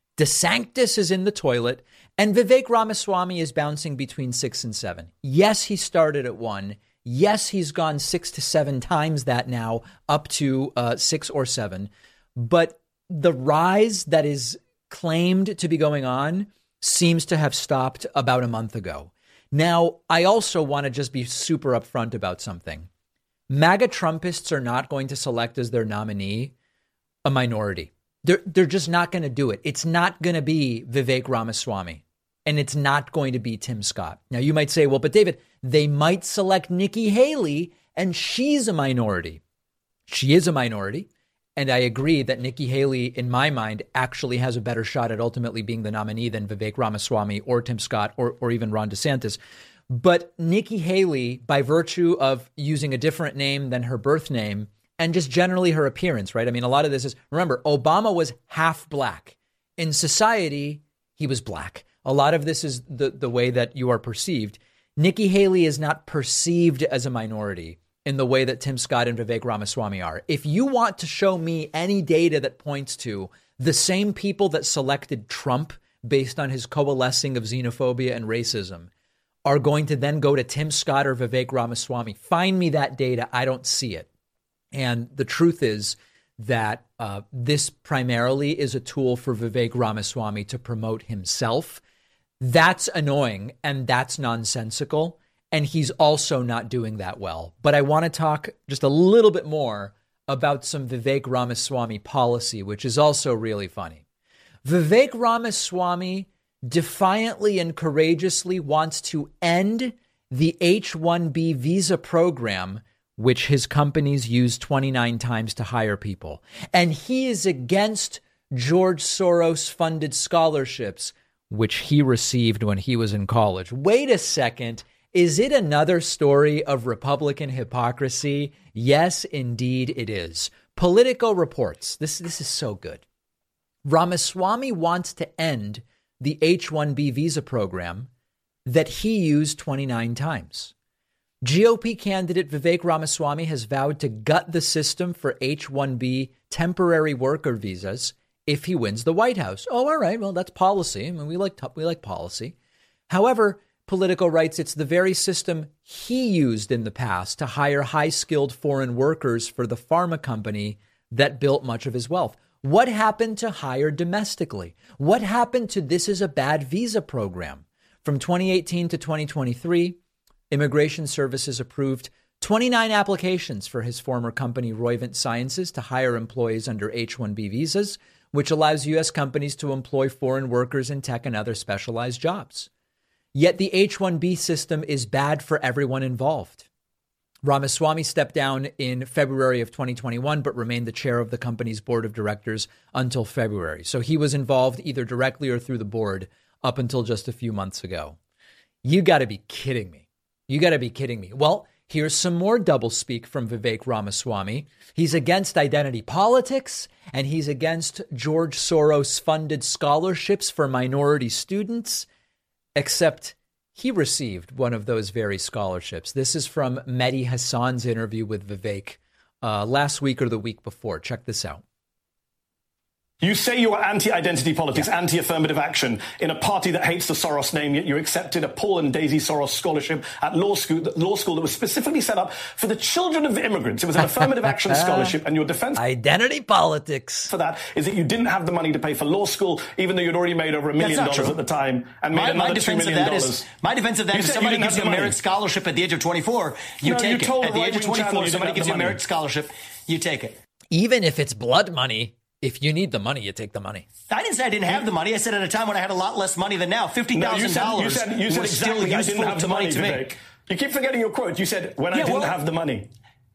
DeSantis is in the toilet, and Vivek Ramaswamy is bouncing between 6 and 7. Yes, he started at 1. Yes, he's gone 6 to 7 times that now, up to 6 or 7. But the rise that is claimed to be going on seems to have stopped about a month ago. Now, I also want to just be super upfront about something. MAGA Trumpists are not going to select as their nominee a minority. They're just not going to do it. It's not going to be Vivek Ramaswamy, and it's not going to be Tim Scott. Now, you might say, well, but David, they might select Nikki Haley, and she's a minority. She is a minority, and I agree that Nikki Haley, in my mind, actually has a better shot at ultimately being the nominee than Vivek Ramaswamy or Tim Scott or even Ron DeSantis. But Nikki Haley, by virtue of using a different name than her birth name, and just generally her appearance, right? I mean, a lot of this is, remember, Obama was half black. In society, he was black. A lot of this is the way that you are perceived. Nikki Haley is not perceived as a minority in the way that Tim Scott and Vivek Ramaswamy are. If you want to show me any data that points to the same people that selected Trump based on his coalescing of xenophobia and racism are going to then go to Tim Scott or Vivek Ramaswamy, find me that data. I don't see it. And the truth is that this primarily is a tool for Vivek Ramaswamy to promote himself. That's annoying and that's nonsensical. And he's also not doing that well. But I want to talk just a little bit more about some Vivek Ramaswamy policy, which is also really funny. Vivek Ramaswamy defiantly and courageously wants to end the H-1B visa program, which his companies use 29 times to hire people. And he is against George Soros-funded scholarships, which he received when he was in college. Wait a second. Is it another story of Republican hypocrisy? Yes, indeed it is. Politico reports, this is so good. Ramaswamy wants to end the H-1B visa program that he used 29 times. GOP candidate Vivek Ramaswamy has vowed to gut the system for H-1B temporary worker visas if he wins the White House. Oh, all right. Well, that's policy. I mean, we like policy. However, Politico writes it's the very system he used in the past to hire high-skilled foreign workers for the pharma company that built much of his wealth. What happened to hire domestically? What happened to this is a bad visa program? From 2018 to 2023, Immigration Services approved 29 applications for his former company, Roivant Sciences, to hire employees under H-1B visas, which allows U.S. companies to employ foreign workers in tech and other specialized jobs. Yet the H-1B system is bad for everyone involved. Ramaswamy stepped down in February of 2021, but remained the chair of the company's board of directors until February. So he was involved either directly or through the board up until just a few months ago. You got to be kidding me. You got to be kidding me. Well, here's some more doublespeak from Vivek Ramaswamy. He's against identity politics, and he's against George Soros-funded scholarships for minority students, except he received one of those very scholarships. This is from Mehdi Hasan's interview with Vivek last week or the week before. Check this out. You say you are anti-identity politics, anti-affirmative action in a party that hates the Soros name, yet you accepted a Paul and Daisy Soros scholarship at law school that was specifically set up for the children of immigrants. It was an affirmative action scholarship, and your defense... Identity politics. ...for that is that you didn't have the money to pay for law school, even though you'd already made over $1 million at the time, and made another $2 million. My defense of that is somebody gives you a merit scholarship at the age of 24, you take it. At the age of 24, somebody gives you a merit scholarship, you take it. Even if it's blood money. If you need the money, you take the money. I didn't say I didn't have the money. I said at a time when I had a lot less money than now. $50,000 you said was exactly, still useful to money to me. You keep forgetting your quote. You said, when I didn't have the money.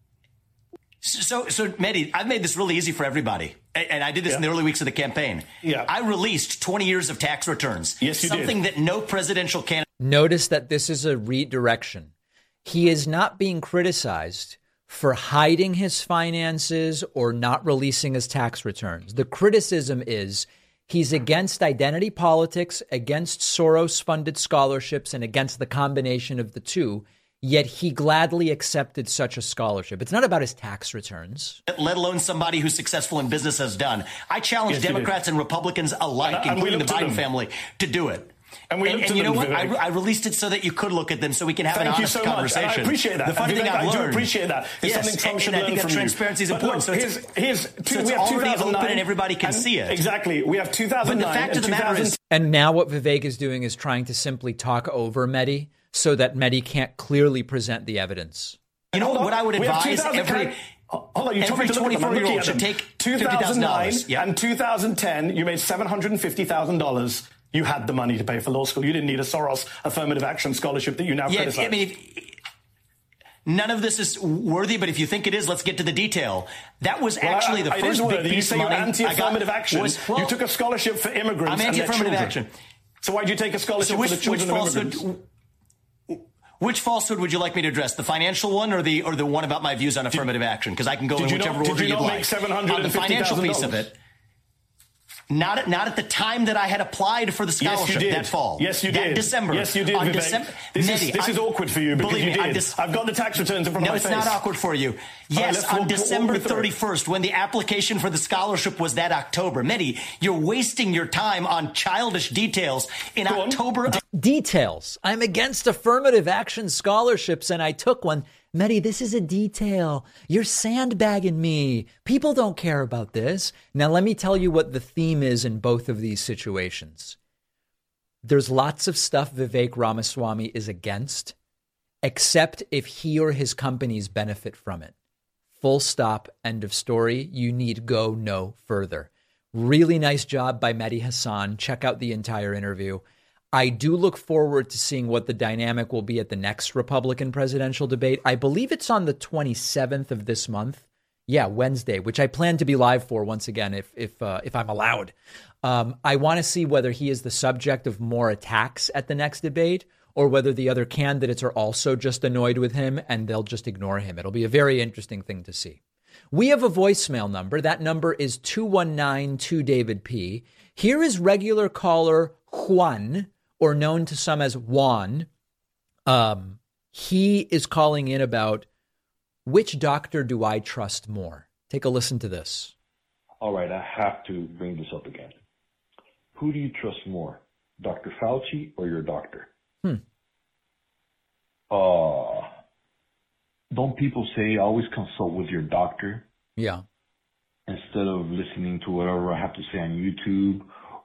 So, Mehdi, I've made this really easy for everybody. And I did this in the early weeks of the campaign. Yeah. I released 20 years of tax returns. Yes, you did. Something that no presidential candidate... Notice that this is a redirection. He is not being criticized for hiding his finances or not releasing his tax returns. The criticism is he's against identity politics, against Soros-funded scholarships, and against the combination of the two, yet he gladly accepted such a scholarship. It's not about his tax returns. Let alone somebody who's successful in business has done. I challenge Democrats and Republicans alike, including the Biden family, to do it. And you know what? I released it so that you could look at them, so we can have an honest conversation. I appreciate that. The funny thing I've learned, I do appreciate that. It's something Trump should learn from you. I think that transparency is important. So it's already open and everybody can see it. Exactly. We have 2009. But the fact of the matter is, and now what Vivek is doing is trying to simply talk over Mehdi so that Mehdi can't clearly present the evidence. You know what I would advise every 24-year-old should take $50,000. Yeah. And 2010, you made $750,000. You had the money to pay for law school. You didn't need a Soros affirmative action scholarship that you now criticize. I mean, none of this is worthy, but if you think it is, let's get to the detail. That was actually the first big piece of money. Anti-affirmative action. You took a scholarship for immigrants. I'm anti-affirmative action. So why'd you take a scholarship for the children of immigrants? Which falsehood would you like me to address? The financial one or the one about my views on affirmative action? Because I can go in whichever order you'd like. On the financial piece of it. Not at the time that I had applied for the scholarship that fall. Yes, you did. That December. Yes, you did, Vivek. This is awkward for you because you did. I've got the tax returns in front of my face. No, it's not awkward for you. Yes, on December 31st, when the application for the scholarship was that October. Mehdi, you're wasting your time on childish details in October. Details. I'm against affirmative action scholarships, and I took one. Mehdi, this is a detail. You're sandbagging me. People don't care about this. Now, let me tell you what the theme is in both of these situations. There's lots of stuff Vivek Ramaswamy is against, except if he or his companies benefit from it. Full stop, end of story. You need go no further. Really nice job by Mehdi Hasan. Check out the entire interview. I do look forward to seeing what the dynamic will be at the next Republican presidential debate. I believe it's on the 27th of this month. Yeah, Wednesday, which I plan to be live for once again, if I'm allowed. I want to see whether he is the subject of more attacks at the next debate, or whether the other candidates are also just annoyed with him and they'll just ignore him. It'll be a very interesting thing to see. We have a voicemail number. That number is 219-2-DAVID-P. Here is regular caller Juan, or known to some as Juan. He is calling in about, which doctor do I trust more? Take a listen to this. All right, I have to bring this up again. Who do you trust more, Dr. Fauci or your doctor? Don't people say always consult with your doctor? Yeah. Instead of listening to whatever I have to say on YouTube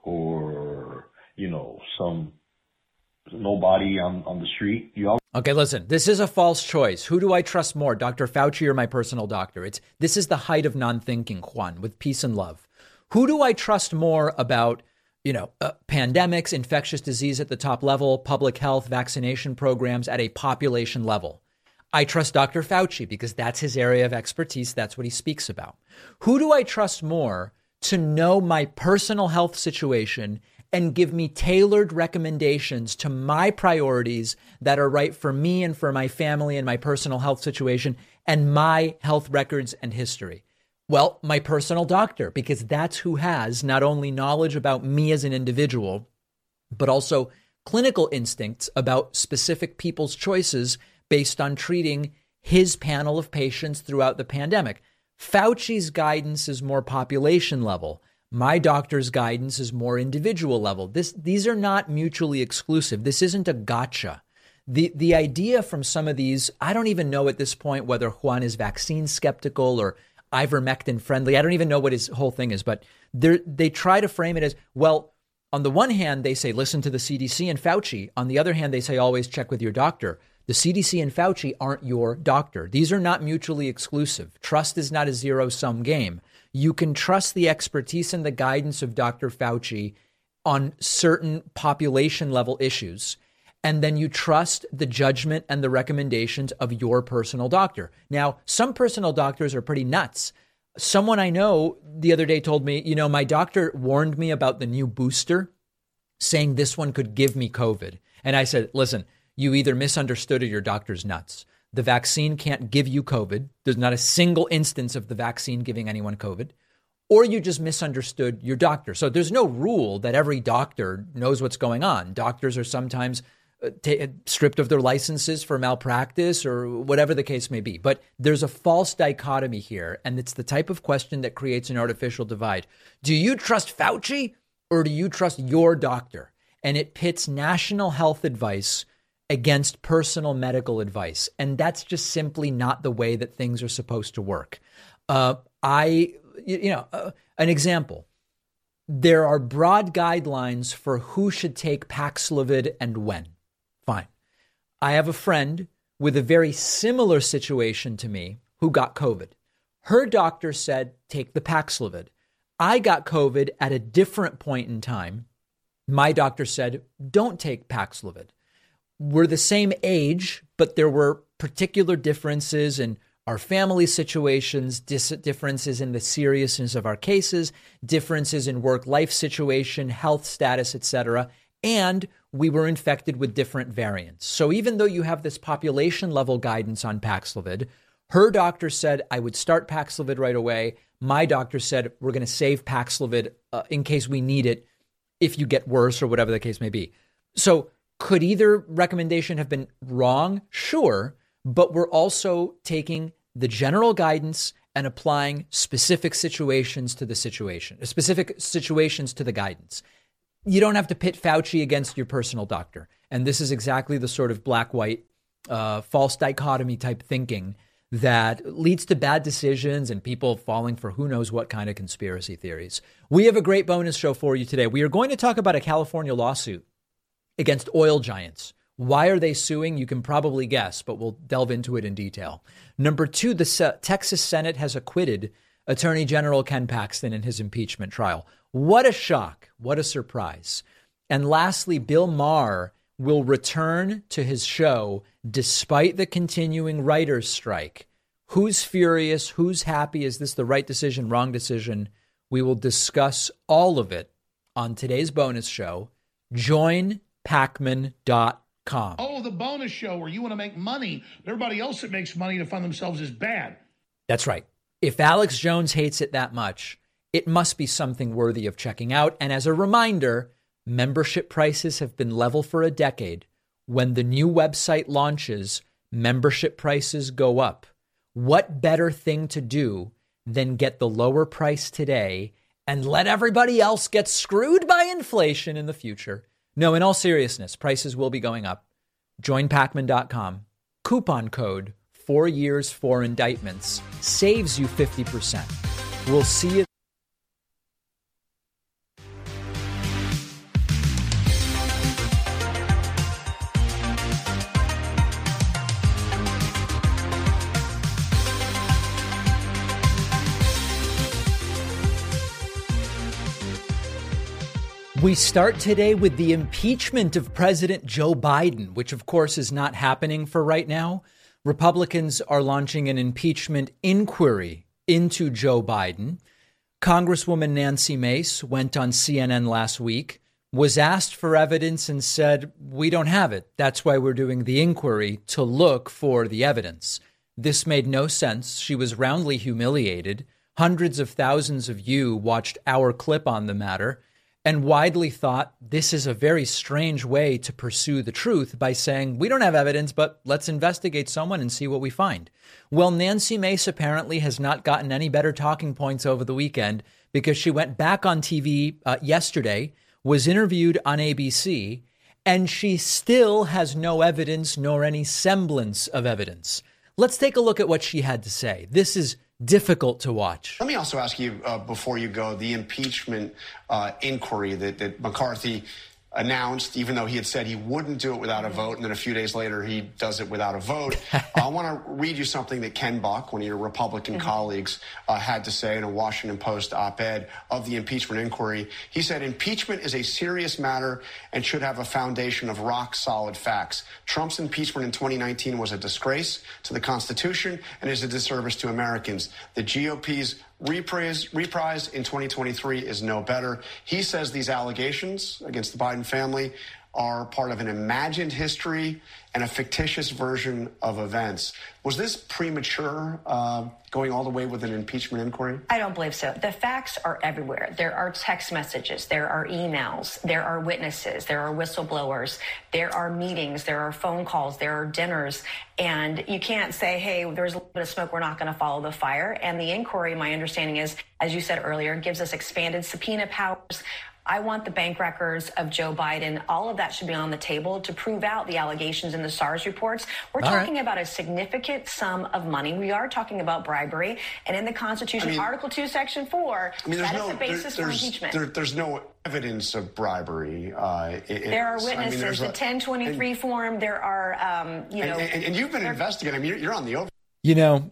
or, some nobody on the street. Okay, listen, this is a false choice. Who do I trust more, Dr. Fauci or my personal doctor? This is the height of non-thinking, Juan, with peace and love. Who do I trust more about, pandemics, infectious disease at the top level, public health, vaccination programs at a population level? I trust Dr. Fauci because that's his area of expertise. That's what he speaks about. Who do I trust more to know my personal health situation and give me tailored recommendations to my priorities that are right for me and for my family and my personal health situation and my health records and history? Well, my personal doctor, because that's who has not only knowledge about me as an individual, but also clinical instincts about specific people's choices based on treating his panel of patients throughout the pandemic. Fauci's guidance is more population level. My doctor's guidance is more individual level. These are not mutually exclusive. This isn't a gotcha. The idea from some of these, I don't even know at this point whether Juan is vaccine skeptical or ivermectin friendly. I don't even know what his whole thing is, but they try to frame it as, well, on the one hand, they say, listen to the CDC and Fauci. On the other hand, they say, always check with your doctor. The CDC and Fauci aren't your doctor. These are not mutually exclusive. Trust is not a zero-sum game. You can trust the expertise and the guidance of Dr. Fauci on certain population level issues, and then you trust the judgment and the recommendations of your personal doctor. Now, some personal doctors are pretty nuts. Someone I know the other day told me, my doctor warned me about the new booster, saying this one could give me COVID. And I said, listen, you either misunderstood or your doctor's nuts. The vaccine can't give you COVID. There's not a single instance of the vaccine giving anyone COVID. Or you just misunderstood your doctor. So there's no rule that every doctor knows what's going on. Doctors are sometimes stripped of their licenses for malpractice or whatever the case may be. But there's a false dichotomy here, and it's the type of question that creates an artificial divide. Do you trust Fauci or do you trust your doctor? And it pits national health advice against personal medical advice. And that's just simply not the way that things are supposed to work. An example, there are broad guidelines for who should take Paxlovid and when. Fine. I have a friend with a very similar situation to me who got COVID. Her doctor said, take the Paxlovid. I got COVID at a different point in time. My doctor said, don't take Paxlovid. We're the same age, but there were particular differences in our family situations, differences in the seriousness of our cases, differences in work-life situation, health status, etc. And we were infected with different variants. So even though you have this population level guidance on Paxlovid, her doctor said I would start Paxlovid right away. My doctor said we're going to save Paxlovid in case we need it if you get worse or whatever the case may be. So could either recommendation have been wrong? Sure. But we're also taking the general guidance and applying specific situations to the situation, specific situations to the guidance. You don't have to pit Fauci against your personal doctor. And this is exactly the sort of black-white, false dichotomy type thinking that leads to bad decisions and people falling for who knows what kind of conspiracy theories. We have a great bonus show for you today. We are going to talk about a California lawsuit against oil giants. Why are they suing? You can probably guess, but we'll delve into it in detail. Number two, the Texas Senate has acquitted Attorney General Ken Paxton in his impeachment trial. What a shock. What a surprise. And lastly, Bill Maher will return to his show despite the continuing writers' strike. Who's furious? Who's happy? Is this the right decision, wrong decision? We will discuss all of it on today's bonus show. JoinPakman.com. Oh, the bonus show where you want to make money. Everybody else that makes money to fund themselves is bad. That's right. If Alex Jones hates it that much, it must be something worthy of checking out. And as a reminder, membership prices have been level for a decade. When the new website launches, membership prices go up. What better thing to do than get the lower price today and let everybody else get screwed by inflation in the future? No, in all seriousness, prices will be going up. JoinPakman.com. Coupon code 4 years 4 indictments saves you 50%. We'll see you. We start today with the impeachment of President Joe Biden, which of course is not happening for right now. Republicans are launching an impeachment inquiry into Joe Biden. Congresswoman Nancy Mace went on CNN last week, was asked for evidence and said, we don't have it. That's why we're doing the inquiry, to look for the evidence. This made no sense. She was roundly humiliated. Hundreds of thousands of you watched our clip on the matter and widely thought this is a very strange way to pursue the truth by saying, we don't have evidence, but let's investigate someone and see what we find. Well, Nancy Mace apparently has not gotten any better talking points over the weekend because she went back on TV yesterday, was interviewed on ABC, and she still has no evidence nor any semblance of evidence. Let's take a look at what she had to say. This is difficult to watch. Let me also ask you, before you go, the impeachment inquiry that McCarthy announced, even though he had said he wouldn't do it without a vote, and then a few days later he does it without a vote. I want to read you something that Ken Buck, one of your Republican colleagues, had to say in a Washington Post op-ed of the impeachment inquiry. He said, impeachment is a serious matter and should have a foundation of rock-solid facts. Trump's impeachment in 2019 was a disgrace to the Constitution and is a disservice to Americans. The GOP's reprise in 2023 is no better. He says these allegations against the Biden family are part of an imagined history and a fictitious version of events. Was this premature, going all the way with an impeachment inquiry? I don't believe so. The facts are everywhere. There are text messages, there are emails, there are witnesses, there are whistleblowers, there are meetings, there are phone calls, there are dinners. And you can't say, hey, there's a little bit of smoke, we're not going to follow the fire. And the inquiry, my understanding is, as you said earlier, gives us expanded subpoena powers. I want the bank records of Joe Biden. All of that should be on the table to prove out the allegations in the SARS reports. We're talking about a significant sum of money. We are talking about bribery. And in the Constitution, Article 2, Section 4, that is the basis for impeachment. There's no evidence of bribery. There are witnesses. The 1023 form, there are, And you've been investigating. I mean, you're on the over. You know,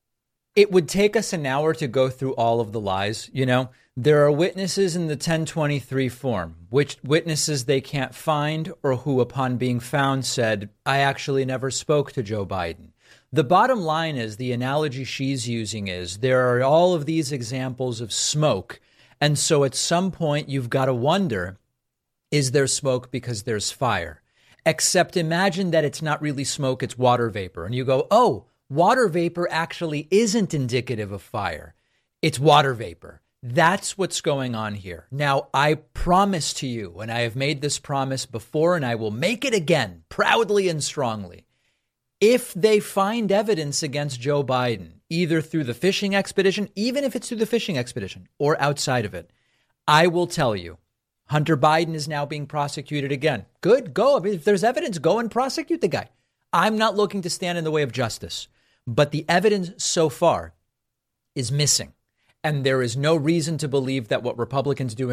it would take us an hour to go through all of the lies, you know. There are witnesses in the 1023 form, which witnesses they can't find or who, upon being found, said, I actually never spoke to Joe Biden. The bottom line is, the analogy she's using is, there are all of these examples of smoke. And so at some point, you've got to wonder, is there smoke because there's fire? Except imagine that it's not really smoke, it's water vapor. And you go, oh, water vapor actually isn't indicative of fire. It's water vapor. That's what's going on here. Now, I promise to you, and I have made this promise before, and I will make it again, proudly and strongly. If they find evidence against Joe Biden, either through the fishing expedition, even if it's through the fishing expedition, or outside of it, I will tell you, Hunter Biden is now being prosecuted again. Good, go. I mean, if there's evidence, go and prosecute the guy. I'm not looking to stand in the way of justice, but the evidence so far is missing. And there is no reason to believe that what Republicans are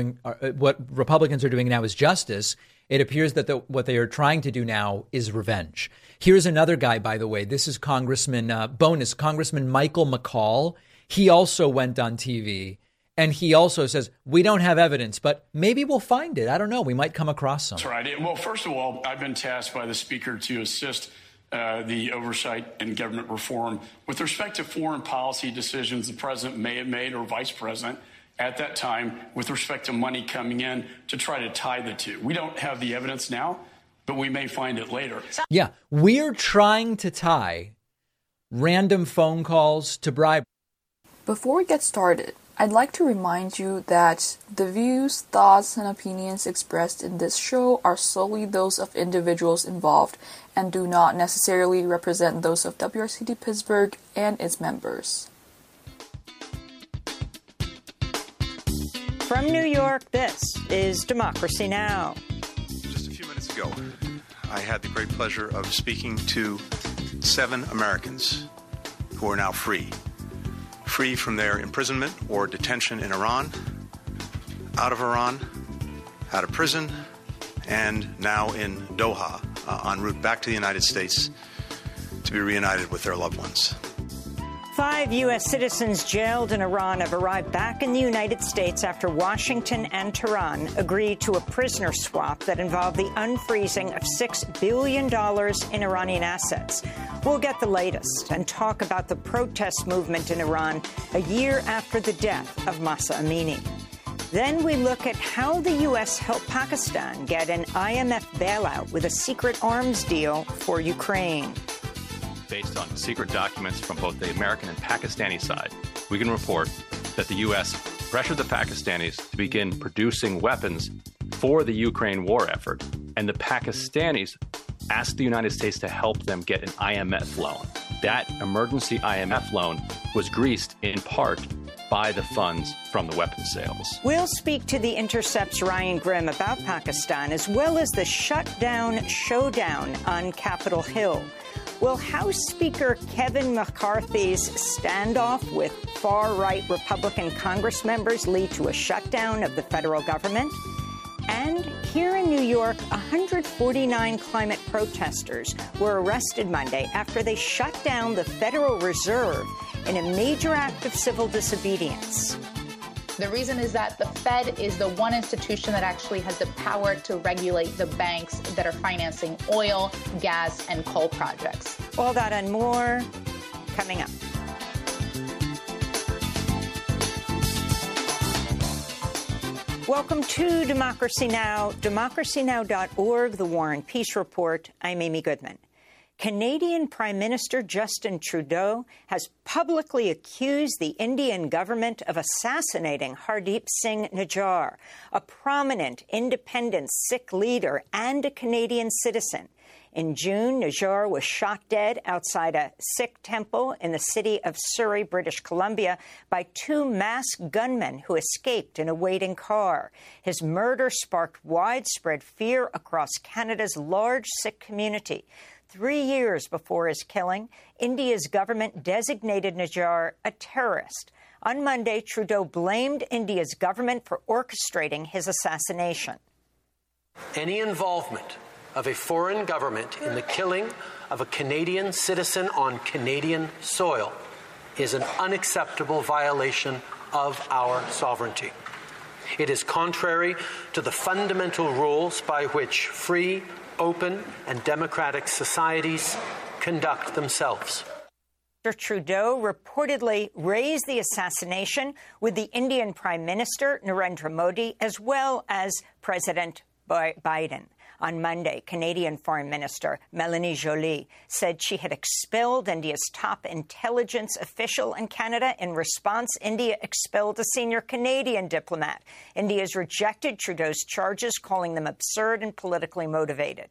doing now is justice. It appears that what they are trying to do now is revenge. Here's another guy, by the way. This is Congressman Michael McCaul. He also went on TV And he also says, we don't have evidence, but maybe we'll find it. I don't know. We might come across some. That's right. Well, first of all, I've been tasked by the Speaker to assist the oversight and government reform. With respect to foreign policy decisions the president may have made or vice president at that time with respect to money coming in to try to tie the two. We don't have the evidence now, but we may find it later. Yeah, we're trying to tie random phone calls to bribery. Before we get started, I'd like to remind you that the views, thoughts, and opinions expressed in this show are solely those of individuals involved and do not necessarily represent those of WRCD Pittsburgh and its members. From New York, this is Democracy Now! Just a few minutes ago, I had the great pleasure of speaking to 7 Americans who are now free from their imprisonment or detention in Iran, out of prison, and now in Doha, en route back to the United States to be reunited with their loved ones. 5 U.S. citizens jailed in Iran have arrived back in the United States after Washington and Tehran agreed to a prisoner swap that involved the unfreezing of $6 billion in Iranian assets. We'll get the latest and talk about the protest movement in Iran a year after the death of Mahsa Amini. Then we look at how the U.S. helped Pakistan get an IMF bailout with a secret arms deal for Ukraine. Based on secret documents from both the American and Pakistani side, we can report that the U.S. pressured the Pakistanis to begin producing weapons for the Ukraine war effort, and the Pakistanis asked the United States to help them get an IMF loan. That emergency IMF loan was greased in part by the funds from the weapons sales. We'll speak to The Intercept's Ryan Grim about Pakistan, as well as the shutdown showdown on Capitol Hill. Will House Speaker Kevin McCarthy's standoff with far-right Republican Congress members lead to a shutdown of the federal government? And here in New York, 149 climate protesters were arrested Monday after they shut down the Federal Reserve in a major act of civil disobedience. The reason is that the Fed is the one institution that actually has the power to regulate the banks that are financing oil, gas, and coal projects. All that and more coming up. Welcome to Democracy Now!, democracynow.org, The War and Peace Report. I'm Amy Goodman. Canadian Prime Minister Justin Trudeau has publicly accused the Indian government of assassinating Hardeep Singh Nijjar, a prominent independent Sikh leader and a Canadian citizen. In June, Nijjar was shot dead outside a Sikh temple in the city of Surrey, British Columbia, by 2 masked gunmen who escaped in a waiting car. His murder sparked widespread fear across Canada's large Sikh community. 3 years before his killing, India's government designated Nijjar a terrorist. On Monday, Trudeau blamed India's government for orchestrating his assassination. Any involvement of a foreign government in the killing of a Canadian citizen on Canadian soil is an unacceptable violation of our sovereignty. It is contrary to the fundamental rules by which free, open, and democratic societies conduct themselves. Mr. Trudeau reportedly raised the assassination with the Indian Prime Minister, Narendra Modi, as well as President Biden. On Monday, Canadian Foreign Minister Mélanie Joly said she had expelled India's top intelligence official in Canada. In response, India expelled a senior Canadian diplomat. India has rejected Trudeau's charges, calling them absurd and politically motivated.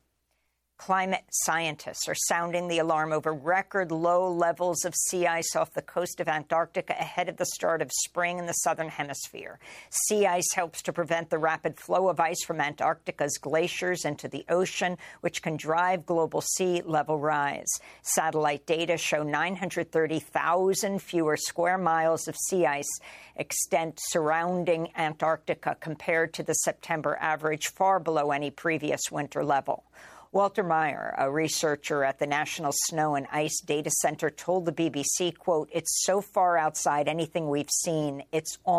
Climate scientists are sounding the alarm over record low levels of sea ice off the coast of Antarctica ahead of the start of spring in the southern hemisphere. Sea ice helps to prevent the rapid flow of ice from Antarctica's glaciers into the ocean, which can drive global sea level rise. Satellite data show 930,000 fewer square miles of sea ice extent surrounding Antarctica compared to the September average, far below any previous winter level. Walter Meyer, a researcher at the National Snow and Ice Data Center, told the BBC, quote, "It's so far outside anything we've seen, it's